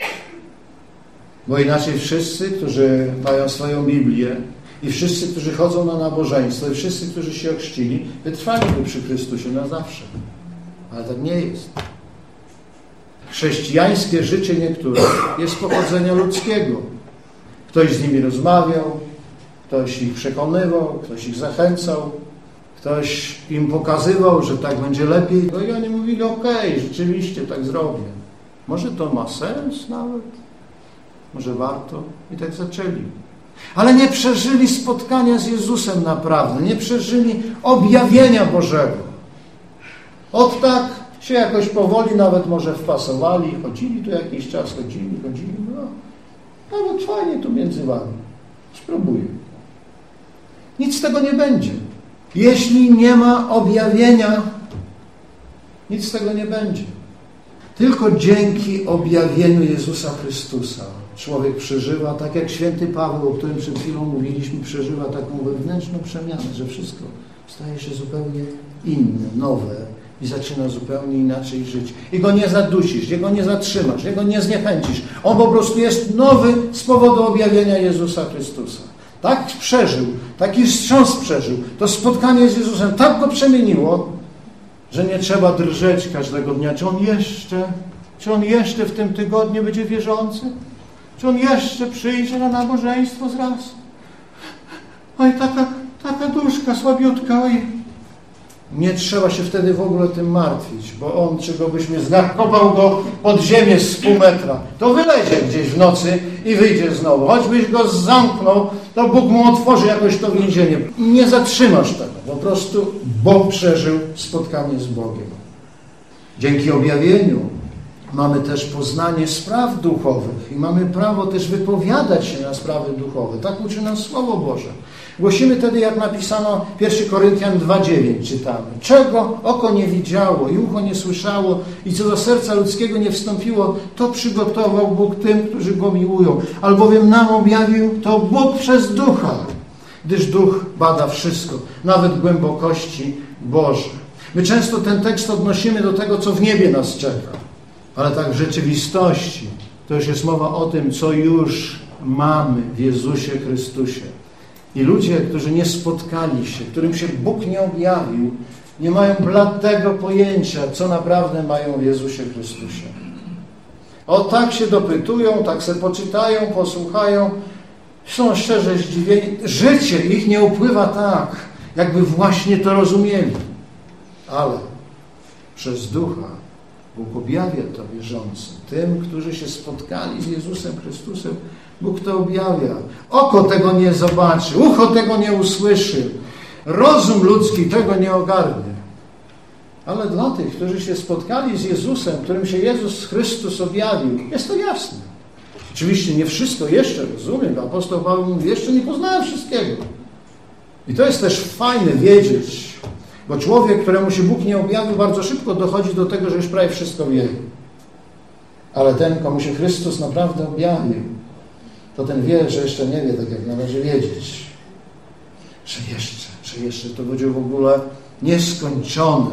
Bo inaczej wszyscy, którzy mają swoją Biblię i wszyscy, którzy chodzą na nabożeństwo i wszyscy, którzy się ochrzcili, wytrwaliby przy Chrystusie na zawsze. Ale tak nie jest. Chrześcijańskie życie niektórych jest pochodzenia ludzkiego. Ktoś z nimi rozmawiał, ktoś ich przekonywał, ktoś ich zachęcał, ktoś im pokazywał, że tak będzie lepiej. No i oni mówili: okej, okay, rzeczywiście tak zrobię. Może to ma sens nawet? Może warto? I tak zaczęli. ale nie przeżyli spotkania z Jezusem naprawdę, nie przeżyli objawienia Bożego. Od tak się jakoś powoli nawet może wpasowali, chodzili tu jakiś czas, chodzili, chodzili, no nawet fajnie tu między wami. Spróbuję. Nic z tego nie będzie. Jeśli nie ma objawienia, nic z tego nie będzie. Tylko dzięki objawieniu Jezusa Chrystusa człowiek przeżywa, tak jak święty Paweł, o którym przed chwilą mówiliśmy, przeżywa taką wewnętrzną przemianę, że wszystko staje się zupełnie inne, nowe i zaczyna zupełnie inaczej żyć. I go nie zadusisz, jego nie zatrzymasz, jego nie zniechęcisz. On po prostu jest nowy z powodu objawienia Jezusa Chrystusa. Tak przeżył, taki wstrząs przeżył. To spotkanie z Jezusem tak go przemieniło, że nie trzeba drżeć każdego dnia. Czy on jeszcze, czy on jeszcze w tym tygodniu będzie wierzący? Czy on jeszcze przyjdzie na nabożeństwo z raz? Oj, taka, taka duszka słabiutka, oj. Nie trzeba się wtedy w ogóle tym martwić, bo on, czego byśmy zakopał go pod ziemię z pół metra, to wylezie gdzieś w nocy i wyjdzie znowu. Choćbyś go zamknął, to Bóg mu otworzy jakoś to więzienie. Nie zatrzymasz tego. Po prostu Bóg przeżył spotkanie z Bogiem. Dzięki objawieniu mamy też poznanie spraw duchowych i mamy prawo też wypowiadać się na sprawy duchowe. Tak uczy nas Słowo Boże. Głosimy wtedy, jak napisano pierwszy Koryntian dwa dziewięć, czytamy. Czego oko nie widziało i ucho nie słyszało i co do serca ludzkiego nie wstąpiło, to przygotował Bóg tym, którzy Go miłują. Albowiem nam objawił to Bóg przez Ducha, gdyż Duch bada wszystko, nawet głębokości Boże. My często ten tekst odnosimy do tego, co w niebie nas czeka. Ale tak w rzeczywistości to już jest mowa o tym, co już mamy w Jezusie Chrystusie. I ludzie, którzy nie spotkali się, którym się Bóg nie objawił, nie mają bladego pojęcia, co naprawdę mają w Jezusie Chrystusie. O tak się dopytują, tak se poczytają, posłuchają, są szczerze zdziwieni. Życie ich nie upływa tak, jakby właśnie to rozumieli. Ale przez Ducha Bóg objawia to wierzącym. Tym, którzy się spotkali z Jezusem Chrystusem, Bóg to objawia. Oko tego nie zobaczy, ucho tego nie usłyszy, rozum ludzki tego nie ogarnie. Ale dla tych, którzy się spotkali z Jezusem, którym się Jezus Chrystus objawił, jest to jasne. Oczywiście nie wszystko jeszcze rozumiem, bo apostoł Paweł mówi, jeszcze nie poznałem wszystkiego. I to jest też fajne wiedzieć, bo człowiek, któremu się Bóg nie objawił, bardzo szybko dochodzi do tego, że już prawie wszystko wie. Ale ten, komu się Chrystus naprawdę objawił, to ten wie, że jeszcze nie wie tak, jak należy wiedzieć. Że jeszcze, że jeszcze to będzie w ogóle nieskończone.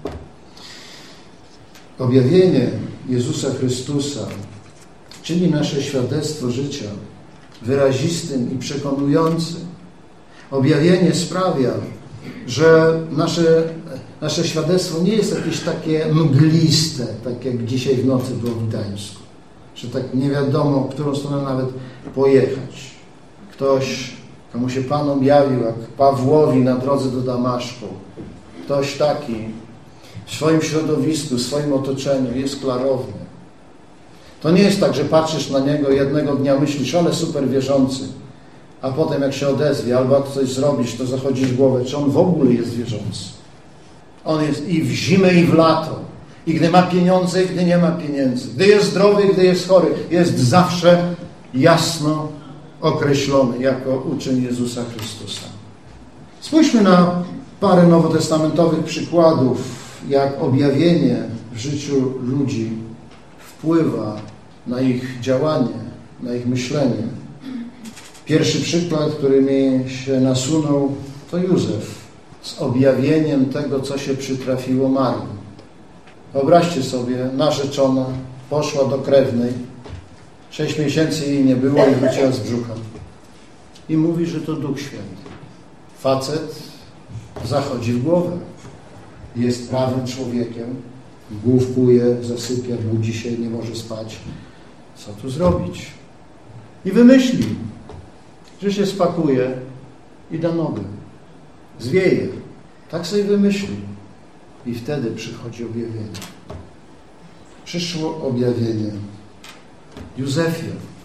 Objawienie Jezusa Chrystusa czyni nasze świadectwo życia wyrazistym i przekonującym. Objawienie sprawia, że nasze, nasze świadectwo nie jest jakieś takie mgliste, tak jak dzisiaj w nocy było w Gdańsku. Że tak nie wiadomo, w którą stronę nawet pojechać. Ktoś, komu się Pan objawił, jak Pawłowi na drodze do Damaszku. Ktoś taki w swoim środowisku, w swoim otoczeniu jest klarowny. To nie jest tak, że patrzysz na niego jednego dnia, myślisz, ale super wierzący, a potem jak się odezwie, albo jak coś zrobisz, to zachodzisz w głowę, czy on w ogóle jest wierzący. On jest i w zimę, i w lato. I gdy ma pieniądze, i gdy nie ma pieniędzy. Gdy jest zdrowy, i gdy jest chory. Jest zawsze jasno określony jako uczeń Jezusa Chrystusa. Spójrzmy na parę nowotestamentowych przykładów, jak objawienie w życiu ludzi wpływa na ich działanie, na ich myślenie. Pierwszy przykład, który mi się nasunął, to Józef z objawieniem tego, co się przytrafiło Marii. Wyobraźcie sobie, narzeczona poszła do krewnej, sześć miesięcy jej nie było i wróciła z brzucha. I mówi, że to Duch Święty. Facet zachodzi w głowę. Jest prawym człowiekiem, główkuje, zasypia, budzi się, nie może spać. Co tu zrobić? I wymyślił, że się spakuje i da nogę. Zwieje. Tak sobie wymyślił. I wtedy przychodzi objawienie. Przyszło objawienie Józefie,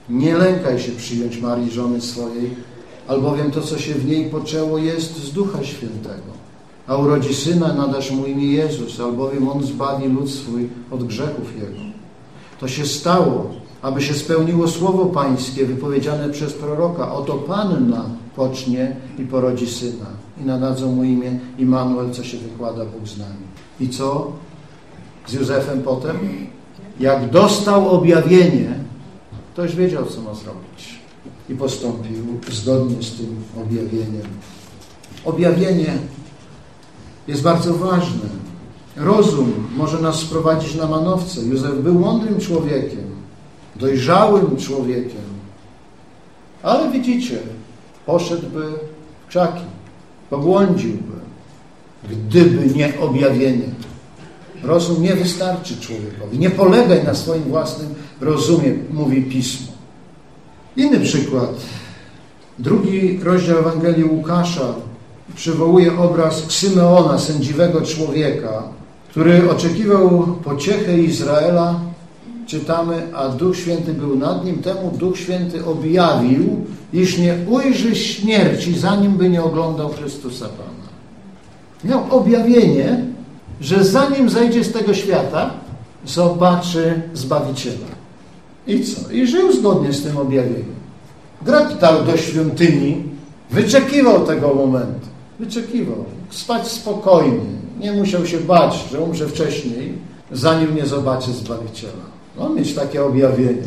Nie lękaj się przyjąć Marii, żony swojej, albowiem to, co się w niej poczęło, jest z Ducha Świętego. A urodzi syna, nadasz mu imię Jezus, albowiem on zbawi lud swój od grzechów jego. To się stało, aby się spełniło słowo pańskie wypowiedziane przez proroka. Oto Panna pocznie i porodzi syna i nadadzą mu imię Immanuel, co się wykłada Bóg z nami. I co z Józefem potem? Jak dostał objawienie, to już wiedział, co ma zrobić i postąpił zgodnie z tym objawieniem. Objawienie jest bardzo ważne. Rozum może nas sprowadzić na manowce. Józef był mądrym człowiekiem, dojrzałym człowiekiem, ale widzicie, poszedłby w krzaki, pobłądziłby, gdyby nie objawienie. Rozum nie wystarczy człowiekowi. Nie polegaj na swoim własnym rozumie, mówi Pismo. Inny przykład. Drugi rozdział Ewangelii Łukasza przywołuje obraz Symeona, sędziwego człowieka, który oczekiwał pociechy Izraela. Czytamy, a Duch Święty był nad nim, temu Duch Święty objawił, iż nie ujrzy śmierci, zanim by nie oglądał Chrystusa Pana. Miał objawienie, że zanim zejdzie z tego świata, zobaczy Zbawiciela. I co? I żył zgodnie z tym objawieniem. Draptał do świątyni, wyczekiwał tego momentu. Wyczekiwał. Spać spokojnie. Nie musiał się bać, że umrze wcześniej, zanim nie zobaczy Zbawiciela. No, mieć takie objawienie.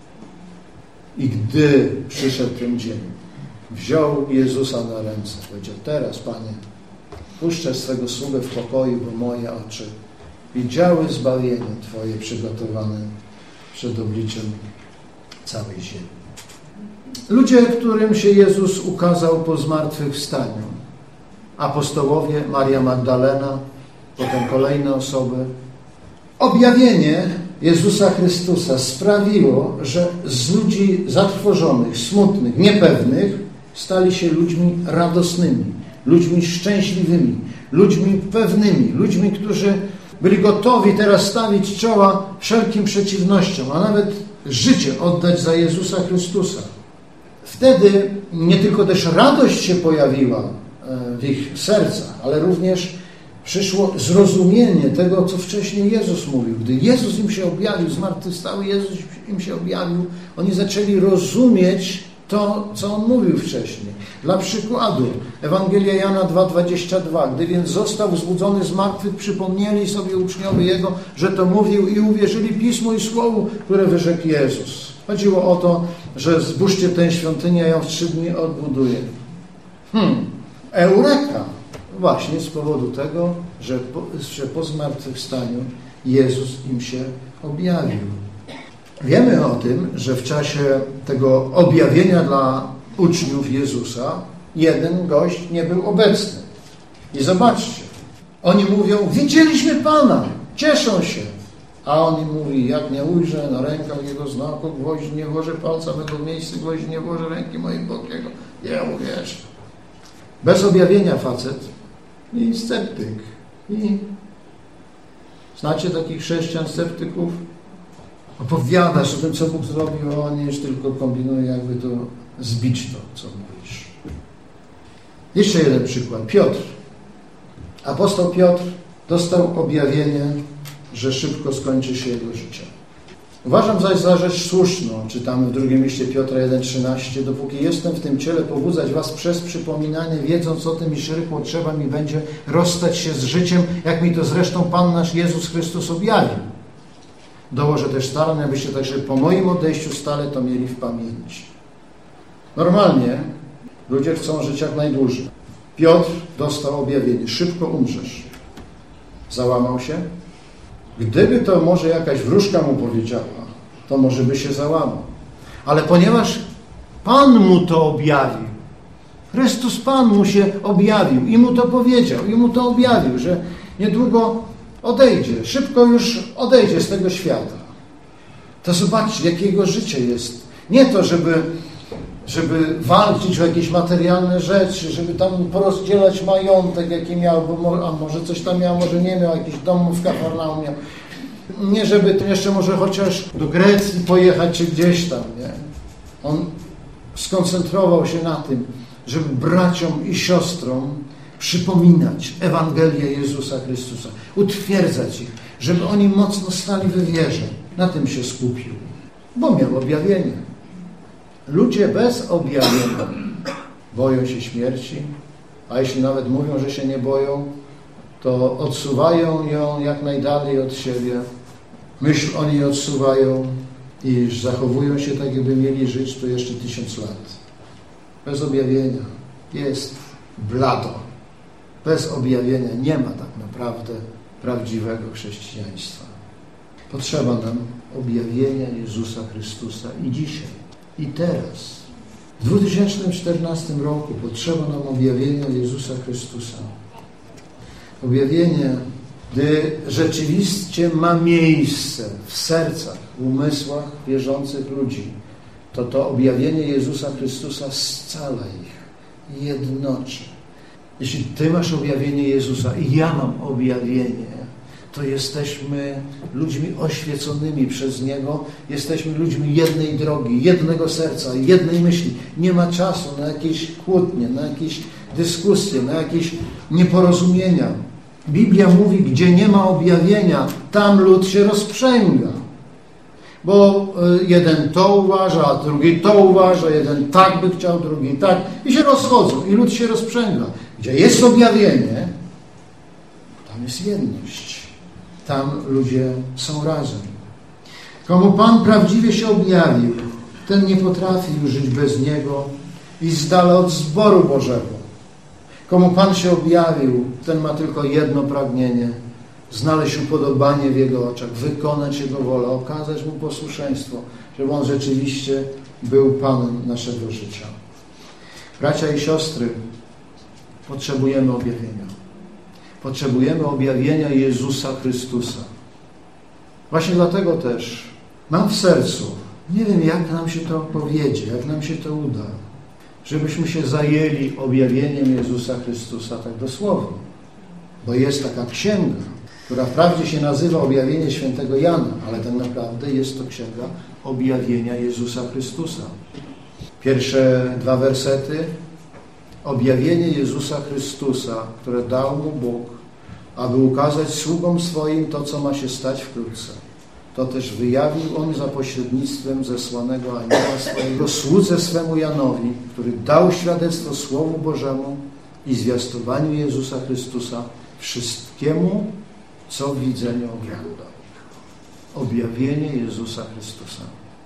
I gdy przyszedł ten dzień, wziął Jezusa na ręce. Powiedział, teraz, Panie, puszczę swego sługę w pokoju, bo moje oczy widziały zbawienie Twoje przygotowane przed obliczem całej ziemi. Ludzie, którym się Jezus ukazał po zmartwychwstaniu. Apostołowie, Maria Magdalena, potem kolejne osoby. Objawienie Jezusa Chrystusa sprawiło, że z ludzi zatrwożonych, smutnych, niepewnych stali się ludźmi radosnymi, ludźmi szczęśliwymi, ludźmi pewnymi, ludźmi, którzy byli gotowi teraz stawić czoła wszelkim przeciwnościom, a nawet życie oddać za Jezusa Chrystusa. Wtedy nie tylko też radość się pojawiła w ich sercach, ale również przyszło zrozumienie tego, co wcześniej Jezus mówił. Gdy Jezus im się objawił, zmartwychwstały Jezus im się objawił, oni zaczęli rozumieć to, co On mówił wcześniej. Dla przykładu, Ewangelia Jana dwa dwadzieścia dwa. Gdy więc został wzbudzony z martwych, przypomnieli sobie uczniowie Jego, że to mówił i uwierzyli Pismu i Słowu, które wyrzekł Jezus. Chodziło o to, że zbóżcie tę świątynię, ja ją w trzy dni odbuduję. Hmm, eureka! Właśnie z powodu tego, że po, że po zmartwychwstaniu Jezus im się objawił. Wiemy o tym, że w czasie tego objawienia dla uczniów Jezusa jeden gość nie był obecny. I zobaczcie, oni mówią, widzieliśmy Pana, cieszą się. A on im mówi, jak nie ujrzę na rękach Jego znaku, gwoździ nie włożę palca mego w miejsce, gwoździ nie włożę ręki mojej bok Jego. Nie uwierzę. Bez objawienia facet i sceptyk. I znacie takich chrześcijan sceptyków? Opowiadasz o tym, co Bóg zrobił, a on już tylko kombinuje, jakby to zbić to, co mówisz. Jeszcze jeden przykład. Piotr. Apostoł Piotr dostał objawienie, że szybko skończy się jego życie. Uważam zaś za rzecz słuszną, czytamy w drugim liście Piotra jeden trzynaście, dopóki jestem w tym ciele, pobudzać was przez przypominanie, wiedząc o tym, iż rychło trzeba mi będzie rozstać się z życiem, jak mi to zresztą Pan nasz Jezus Chrystus objawił. Dołożę też starań, abyście także po moim odejściu stale to mieli w pamięci. Normalnie ludzie chcą żyć jak najdłużej. Piotr dostał objawienie, szybko umrzesz. Załamał się? Gdyby to może jakaś wróżka mu powiedziała, to może by się załamał. Ale ponieważ Pan mu to objawił, Chrystus Pan mu się objawił i mu to powiedział, i mu to objawił, że niedługo odejdzie, szybko już odejdzie z tego świata. To zobaczcie, jakie jego życie jest. Nie to, żeby, żeby walczyć o jakieś materialne rzeczy, żeby tam porozdzielać majątek, jaki miał, bo, a może coś tam miał, może nie miał, jakiś dom w Kafarnaumie. Nie, żeby jeszcze może chociaż do Grecji pojechać, czy gdzieś tam, nie? On skoncentrował się na tym, żeby braciom i siostrom przypominać Ewangelię Jezusa Chrystusa, utwierdzać ich, żeby oni mocno stali w wierze. Na tym się skupił, bo miał objawienie. Ludzie bez objawienia boją się śmierci, a jeśli nawet mówią, że się nie boją, to odsuwają ją jak najdalej od siebie. Myśl o niej odsuwają i zachowują się tak, jakby mieli żyć tu jeszcze tysiąc lat. Bez objawienia jest blado. Bez objawienia nie ma tak naprawdę prawdziwego chrześcijaństwa. Potrzeba nam objawienia Jezusa Chrystusa i dzisiaj, i teraz. W dwa tysiące czternastym roku potrzeba nam objawienia Jezusa Chrystusa. Objawienie, gdy rzeczywiście ma miejsce w sercach, w umysłach wierzących ludzi, to to objawienie Jezusa Chrystusa scala ich, jednoczy. Jeśli Ty masz objawienie Jezusa i ja mam objawienie, to jesteśmy ludźmi oświeconymi przez Niego, jesteśmy ludźmi jednej drogi, jednego serca, jednej myśli. Nie ma czasu na jakieś kłótnie, na jakieś dyskusje, na jakieś nieporozumienia. Biblia mówi, gdzie nie ma objawienia, tam lud się rozprzęga. Bo jeden to uważa, a drugi to uważa, jeden tak by chciał, drugi tak. I się rozchodzą, i lud się rozprzęga. Gdzie jest objawienie, tam jest jedność. Tam ludzie są razem. Komu Pan prawdziwie się objawił, ten nie potrafi już żyć bez Niego i z dala od zboru Bożego. Komu Pan się objawił, ten ma tylko jedno pragnienie: znaleźć upodobanie w Jego oczach, wykonać Jego wolę, okazać Mu posłuszeństwo, żeby On rzeczywiście był Panem naszego życia. Bracia i siostry, potrzebujemy objawienia. Potrzebujemy objawienia Jezusa Chrystusa. Właśnie dlatego też mam w sercu, nie wiem jak nam się to powiedzie, jak nam się to uda, żebyśmy się zajęli objawieniem Jezusa Chrystusa tak dosłownie. Bo jest taka księga, która wprawdzie się nazywa Objawienie Świętego Jana, ale tak naprawdę jest to księga objawienia Jezusa Chrystusa. Pierwsze dwa wersety. Objawienie Jezusa Chrystusa, które dał Mu Bóg, aby ukazać sługom swoim to, co ma się stać wkrótce. To też wyjawił On za pośrednictwem zesłanego anioła swojego słudze swemu Janowi, który dał świadectwo Słowu Bożemu i zwiastowaniu Jezusa Chrystusa wszystkiemu, co w widzeniu oglądał. Objawienie Jezusa Chrystusa.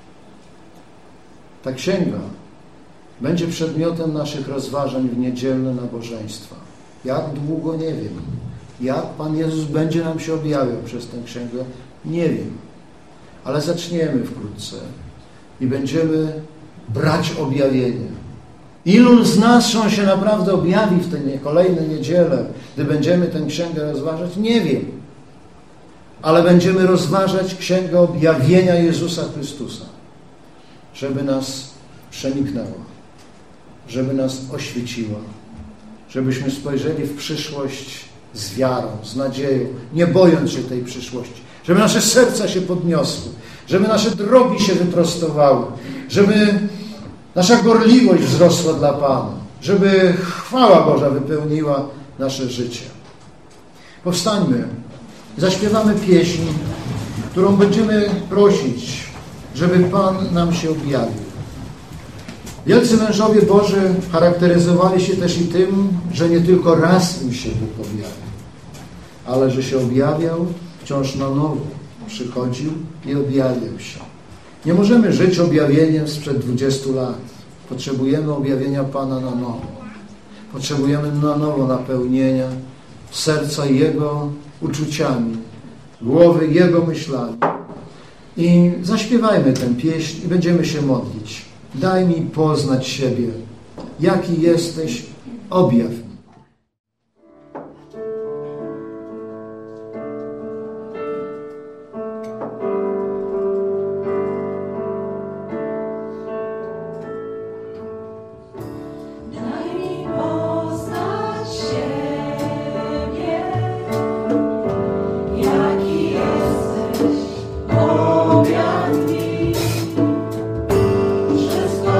Ta księga będzie przedmiotem naszych rozważań w niedzielne nabożeństwa. Jak długo, nie wiem. Jak Pan Jezus będzie nam się objawiał przez tę księgę, nie wiem. Ale zaczniemy wkrótce i będziemy brać objawienie. Ilu z nas się naprawdę objawi w te kolejne niedziele, gdy będziemy tę księgę rozważać? Nie wiem. Ale będziemy rozważać księgę objawienia Jezusa Chrystusa, żeby nas przeniknęła, żeby nas oświeciła, żebyśmy spojrzeli w przyszłość z wiarą, z nadzieją, nie bojąc się tej przyszłości, żeby nasze serca się podniosły, żeby nasze drogi się wyprostowały, żeby nasza gorliwość wzrosła dla Pana, żeby chwała Boża wypełniła nasze życie. Powstańmy, zaśpiewamy pieśń, którą będziemy prosić, żeby Pan nam się objawił. Wielcy mężowie Boży charakteryzowali się też i tym, że nie tylko raz im się Bóg objawił, ale że się objawiał wciąż na nowo. Przychodził i objawiał się. Nie możemy żyć objawieniem sprzed dwudziestu lat. Potrzebujemy objawienia Pana na nowo. Potrzebujemy na nowo napełnienia serca Jego uczuciami, głowy Jego myślami. I zaśpiewajmy tę pieśń i będziemy się modlić. Daj mi poznać siebie. Jaki jesteś, objaw mi. Wszystko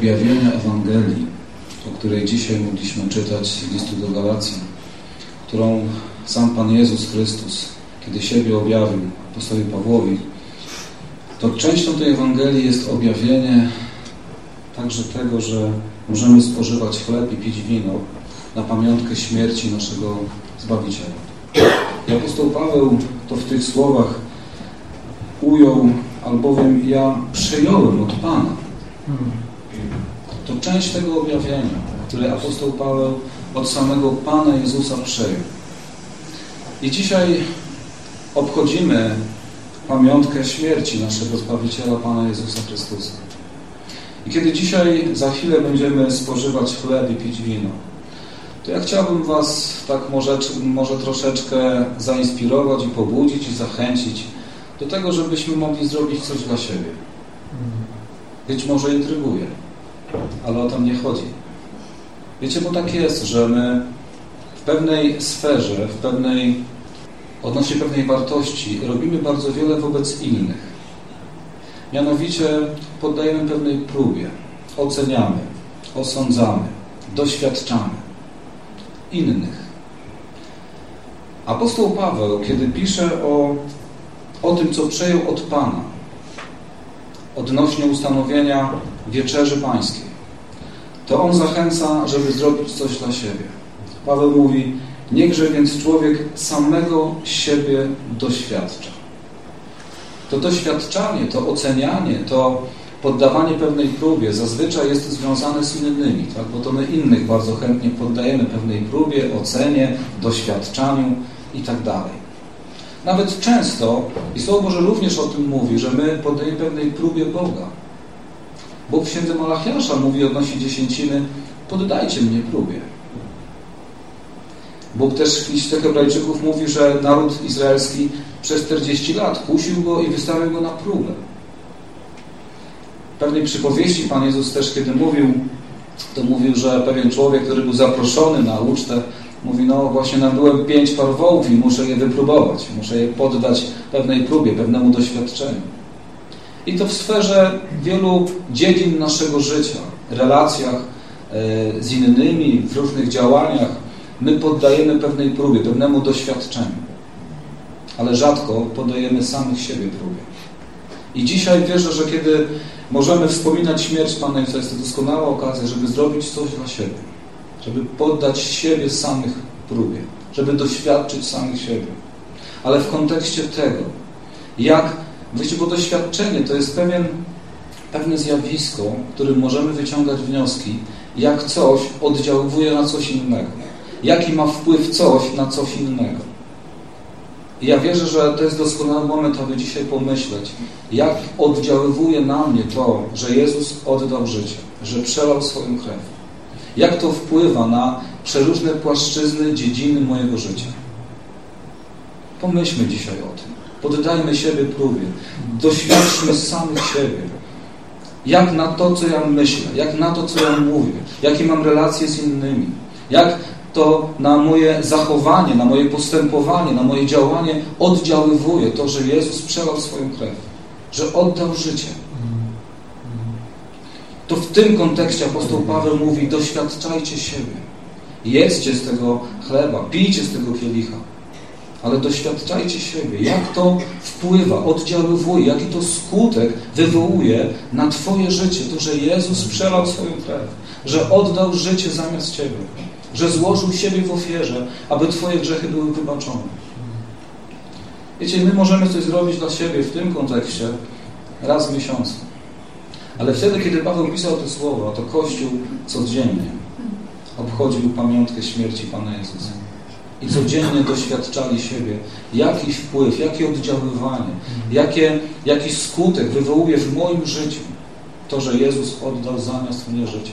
objawienia Ewangelii, o której dzisiaj mogliśmy czytać z listu do Galacji, którą sam Pan Jezus Chrystus, kiedy siebie objawił apostołowi Pawłowi, to częścią tej Ewangelii jest objawienie także tego, że możemy spożywać chleb i pić wino na pamiątkę śmierci naszego Zbawiciela. I apostoł Paweł to w tych słowach ujął, albowiem ja przyjąłem od Pana. To część tego objawienia, które apostoł Paweł od samego Pana Jezusa przejął. I dzisiaj obchodzimy pamiątkę śmierci naszego Zbawiciela, Pana Jezusa Chrystusa. I kiedy dzisiaj za chwilę będziemy spożywać chleb i pić wino, to ja chciałbym Was tak może, może troszeczkę zainspirować i pobudzić i zachęcić do tego, żebyśmy mogli zrobić coś dla siebie. Być może intryguje, ale o to nie chodzi. Wiecie, bo tak jest, że my w pewnej sferze, w pewnej, odnośnie pewnej wartości robimy bardzo wiele wobec innych. Mianowicie poddajemy pewnej próbie, oceniamy, osądzamy, doświadczamy innych. Apostoł Paweł, kiedy pisze o, o tym, co przejął od Pana odnośnie ustanowienia Wieczerzy Pańskiej, to on zachęca, żeby zrobić coś dla siebie. Paweł mówi, niechże więc człowiek samego siebie doświadcza. To doświadczanie, to ocenianie, to poddawanie pewnej próbie zazwyczaj jest związane z innymi, tak? Bo to my innych bardzo chętnie poddajemy pewnej próbie, ocenie, doświadczaniu i tak dalej. Nawet często, i Słowo Boże również o tym mówi, że my poddajemy pewnej próbie Boga. Bóg w Księdze Malachiasza mówi odnośnie dziesięciny, poddajcie mnie próbie. Bóg też w liście Hebrajczyków mówi, że naród izraelski przez czterdzieści lat kusił go i wystawiał go na próbę. W pewnej przypowieści Pan Jezus też, kiedy mówił, to mówił, że pewien człowiek, który był zaproszony na ucztę, mówi, no właśnie nabyłem pięć par wołów i muszę je wypróbować, muszę je poddać pewnej próbie, pewnemu doświadczeniu. I to w sferze wielu dziedzin naszego życia, relacjach z innymi, w różnych działaniach, my poddajemy pewnej próbie, pewnemu doświadczeniu. Ale rzadko poddajemy samych siebie próbie. I dzisiaj wierzę, że kiedy możemy wspominać śmierć Pana Jezusa, jest to doskonała okazja, żeby zrobić coś dla siebie. Żeby poddać siebie samych próbie. Żeby doświadczyć samych siebie. Ale w kontekście tego, jak, wiecie, bo doświadczenie to jest pewien, pewne zjawisko, w którym możemy wyciągać wnioski, jak coś oddziaływuje na coś innego. Jaki ma wpływ coś na coś innego. I ja wierzę, że to jest doskonały moment, aby dzisiaj pomyśleć, jak oddziaływuje na mnie to, że Jezus oddał życie, że przelał swoją krew. Jak to wpływa na przeróżne płaszczyzny, dziedziny mojego życia. Pomyślmy dzisiaj o tym. Poddajmy siebie próbie. Doświadczmy samych siebie. Jak na to, co ja myślę, jak na to, co ja mówię, jakie mam relacje z innymi, jak to na moje zachowanie, na moje postępowanie, na moje działanie oddziaływuje to, że Jezus przelał swoją krew, że oddał życie. To w tym kontekście apostoł Paweł mówi, doświadczajcie siebie. Jedzcie z tego chleba, pijcie z tego kielicha, ale doświadczajcie siebie. Jak to wpływa, oddziaływuje, jaki to skutek wywołuje na Twoje życie, to, że Jezus przelał swoją krew, że oddał życie zamiast Ciebie, że złożył siebie w ofierze, aby Twoje grzechy były wybaczone. Wiecie, my możemy coś zrobić dla siebie w tym kontekście raz w miesiącu. Ale wtedy, kiedy Paweł pisał te słowa, to Kościół codziennie obchodził pamiątkę śmierci Pana Jezusa. I codziennie doświadczali siebie, jaki wpływ, jakie oddziaływanie, jakie, jaki skutek wywołuje w moim życiu to, że Jezus oddał zamiast mnie życie.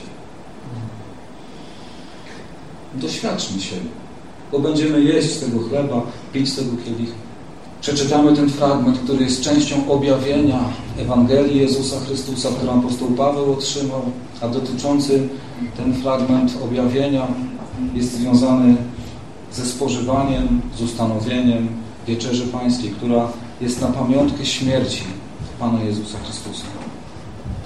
Doświadczmy siebie, bo będziemy jeść z tego chleba, pić z tego kielicha. Przeczytamy ten fragment, który jest częścią objawienia Ewangelii Jezusa Chrystusa, którą apostoł Paweł otrzymał, a dotyczący ten fragment objawienia jest związany ze spożywaniem, z ustanowieniem Wieczerzy Pańskiej, która jest na pamiątkę śmierci Pana Jezusa Chrystusa.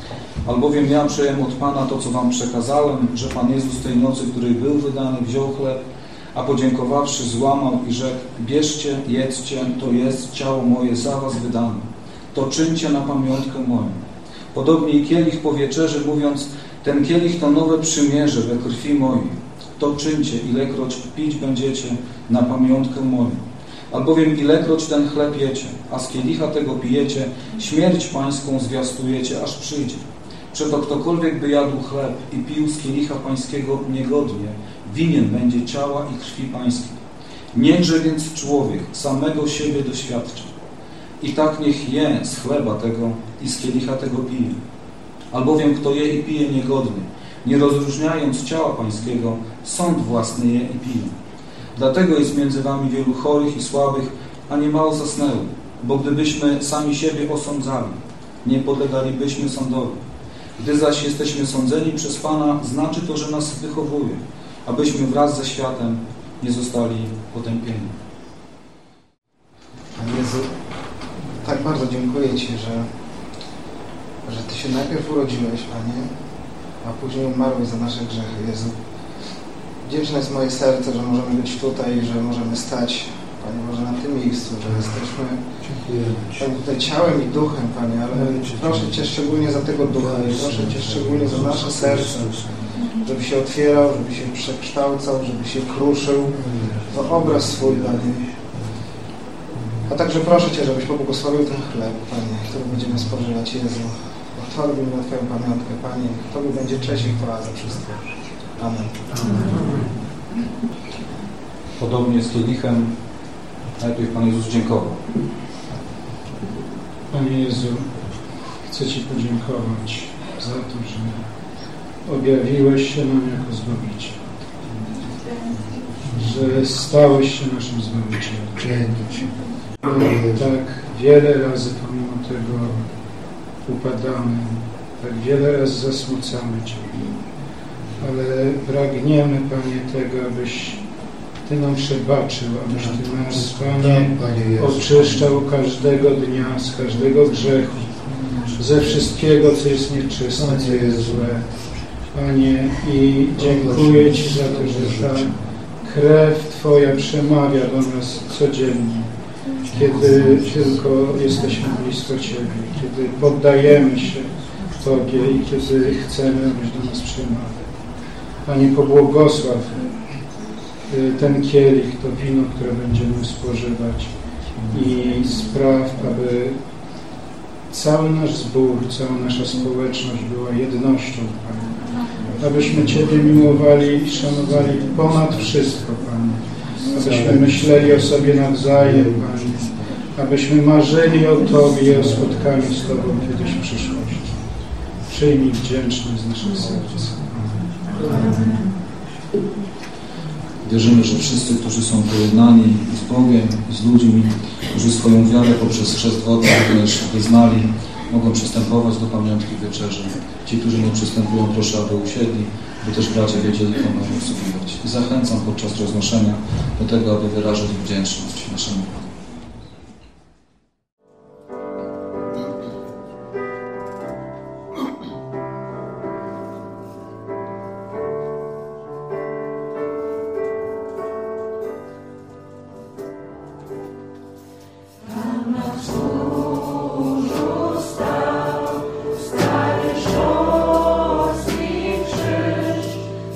Albowiem ja przyjąłem od Pana to, co wam przekazałem, że Pan Jezus tej nocy, której był wydany, wziął chleb, a podziękowawszy złamał i rzekł: bierzcie, jedzcie, to jest ciało moje za was wydane. To czyńcie na pamiątkę moją. Podobnie i kielich po wieczerzy, mówiąc: ten kielich to nowe przymierze we krwi mojej. To czyńcie, ilekroć pić będziecie na pamiątkę moją. Albowiem ilekroć ten chleb jecie, a z kielicha tego pijecie, śmierć pańską zwiastujecie, aż przyjdzie. Przeto ktokolwiek by jadł chleb i pił z kielicha pańskiego niegodnie, winien będzie ciała i krwi pańskiej. Niechże więc człowiek samego siebie doświadcza. I tak niech je z chleba tego i z kielicha tego pije. Albowiem kto je i pije niegodnie, nie rozróżniając ciała pańskiego, sąd własny je i pije. Dlatego jest między wami wielu chorych i słabych, a niemało zasnęło, bo gdybyśmy sami siebie osądzali, nie podlegalibyśmy sądowi. Gdy zaś jesteśmy sądzeni przez Pana, znaczy to, że nas wychowuje, abyśmy wraz ze światem nie zostali potępieni. Panie Jezu, tak bardzo dziękuję Ci, że, że Ty się najpierw urodziłeś, Panie, a później umarłeś za nasze grzechy. Jezu, wdzięczne jest moje serce, że możemy być tutaj, że możemy stać, Panie Boże, na tym miejscu, że jesteśmy Panie, tutaj ciałem i duchem, Panie, ale proszę Cię szczególnie za tego ducha i proszę Cię szczególnie za nasze serce, żeby się otwierał, żeby się przekształcał, żeby się kruszył to obraz swój, Panie. A także proszę Cię, żebyś pobłogosławił ten chleb, Panie, który będziemy spożywać. Jezu, otworzył mi na Twoją pamiątkę, Panie. Tobie będzie cześć i chwała za wszystko. Amen. Podobnie z kielichem najpierw Pan Jezus dziękował. Panie Jezu, chcę Ci podziękować za to, że objawiłeś się nam jako Zbawiciel, że stałeś się naszym Zbawicielem. Tak wiele razy pomimo tego upadamy, tak wiele razy zasmucamy Ciebie, ale pragniemy, Panie, tego, abyś Ty nam przebaczył, abyś Ty nas, Panie, oczyszczał każdego dnia, z każdego grzechu, ze wszystkiego, co jest nieczyste, co jest złe. Panie, i dziękuję Ci za to, że ta krew Twoja przemawia do nas codziennie, kiedy tylko jesteśmy blisko Ciebie, kiedy poddajemy się Tobie i kiedy chcemy, abyś do nas przemawiał. Panie, pobłogosław ten kielich, to wino, które będziemy spożywać i spraw, aby cały nasz zbór, cała nasza społeczność była jednością, Panie. Abyśmy Ciebie miłowali i szanowali ponad wszystko, Panie. Abyśmy myśleli o sobie nawzajem, Panie. Abyśmy marzyli o Tobie i o spotkaniu z Tobą kiedyś w przyszłości. Przyjmij wdzięczność z naszych serc. Amen. Wierzymy, że wszyscy, którzy są pojednani z Bogiem, z ludźmi, którzy swoją wiarę poprzez chrzest wodny również wyznali, mogą przystępować do pamiątki wieczerzy. Ci, którzy nie przystępują, proszę, aby usiedli, by też bracia wiedzieli, komu obsługiwać. I zachęcam podczas roznoszenia do tego, aby wyrażać wdzięczność naszemu Panu.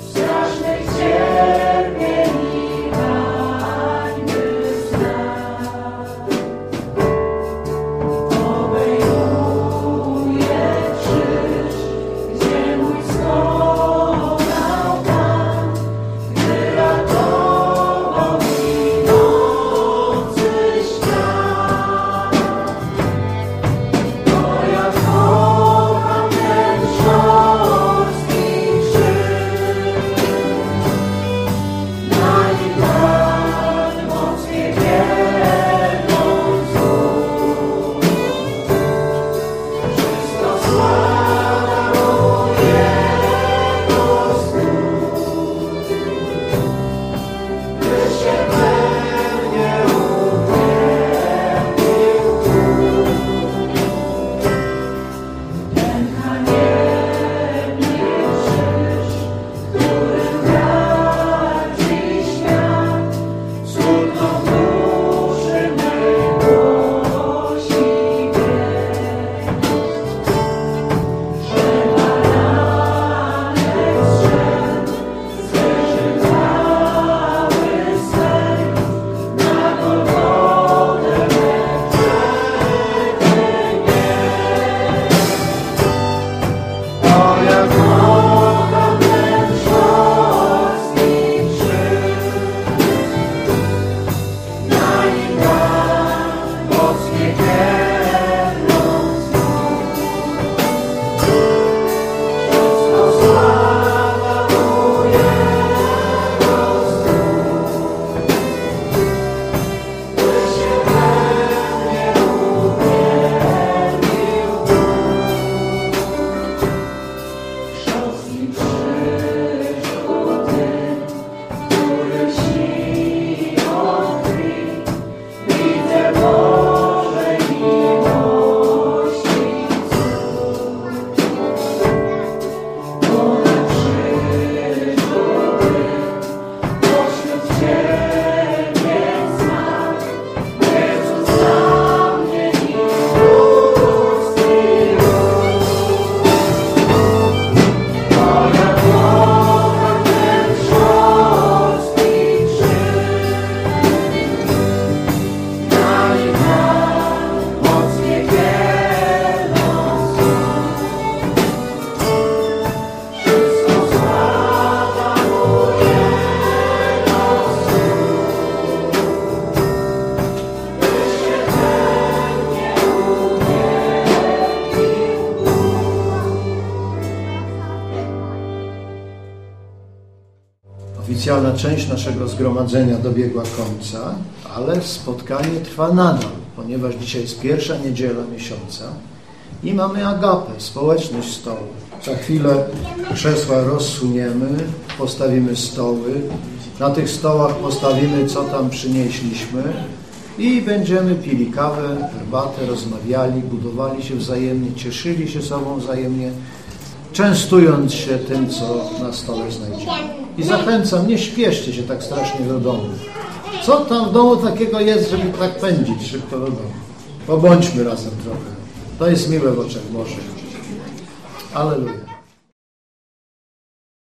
Strasznych cierpień i hańby zna. oficjalna część naszego zgromadzenia dobiegła końca, ale spotkanie trwa nadal, ponieważ dzisiaj jest pierwsza niedziela miesiąca i mamy agapę, społeczność stołu. Za chwilę krzesła rozsuniemy, postawimy stoły, na tych stołach postawimy, co tam przynieśliśmy i będziemy pili kawę, herbatę, rozmawiali, budowali się wzajemnie, cieszyli się sobą wzajemnie, częstując się tym, co na stole znajdziemy. I zachęcam, nie śpieszcie się tak strasznie do domu. Co tam w domu takiego jest, żeby tak pędzić szybko do domu? Pobądźmy razem trochę. To jest miłe w oczach Bożych. Alleluja.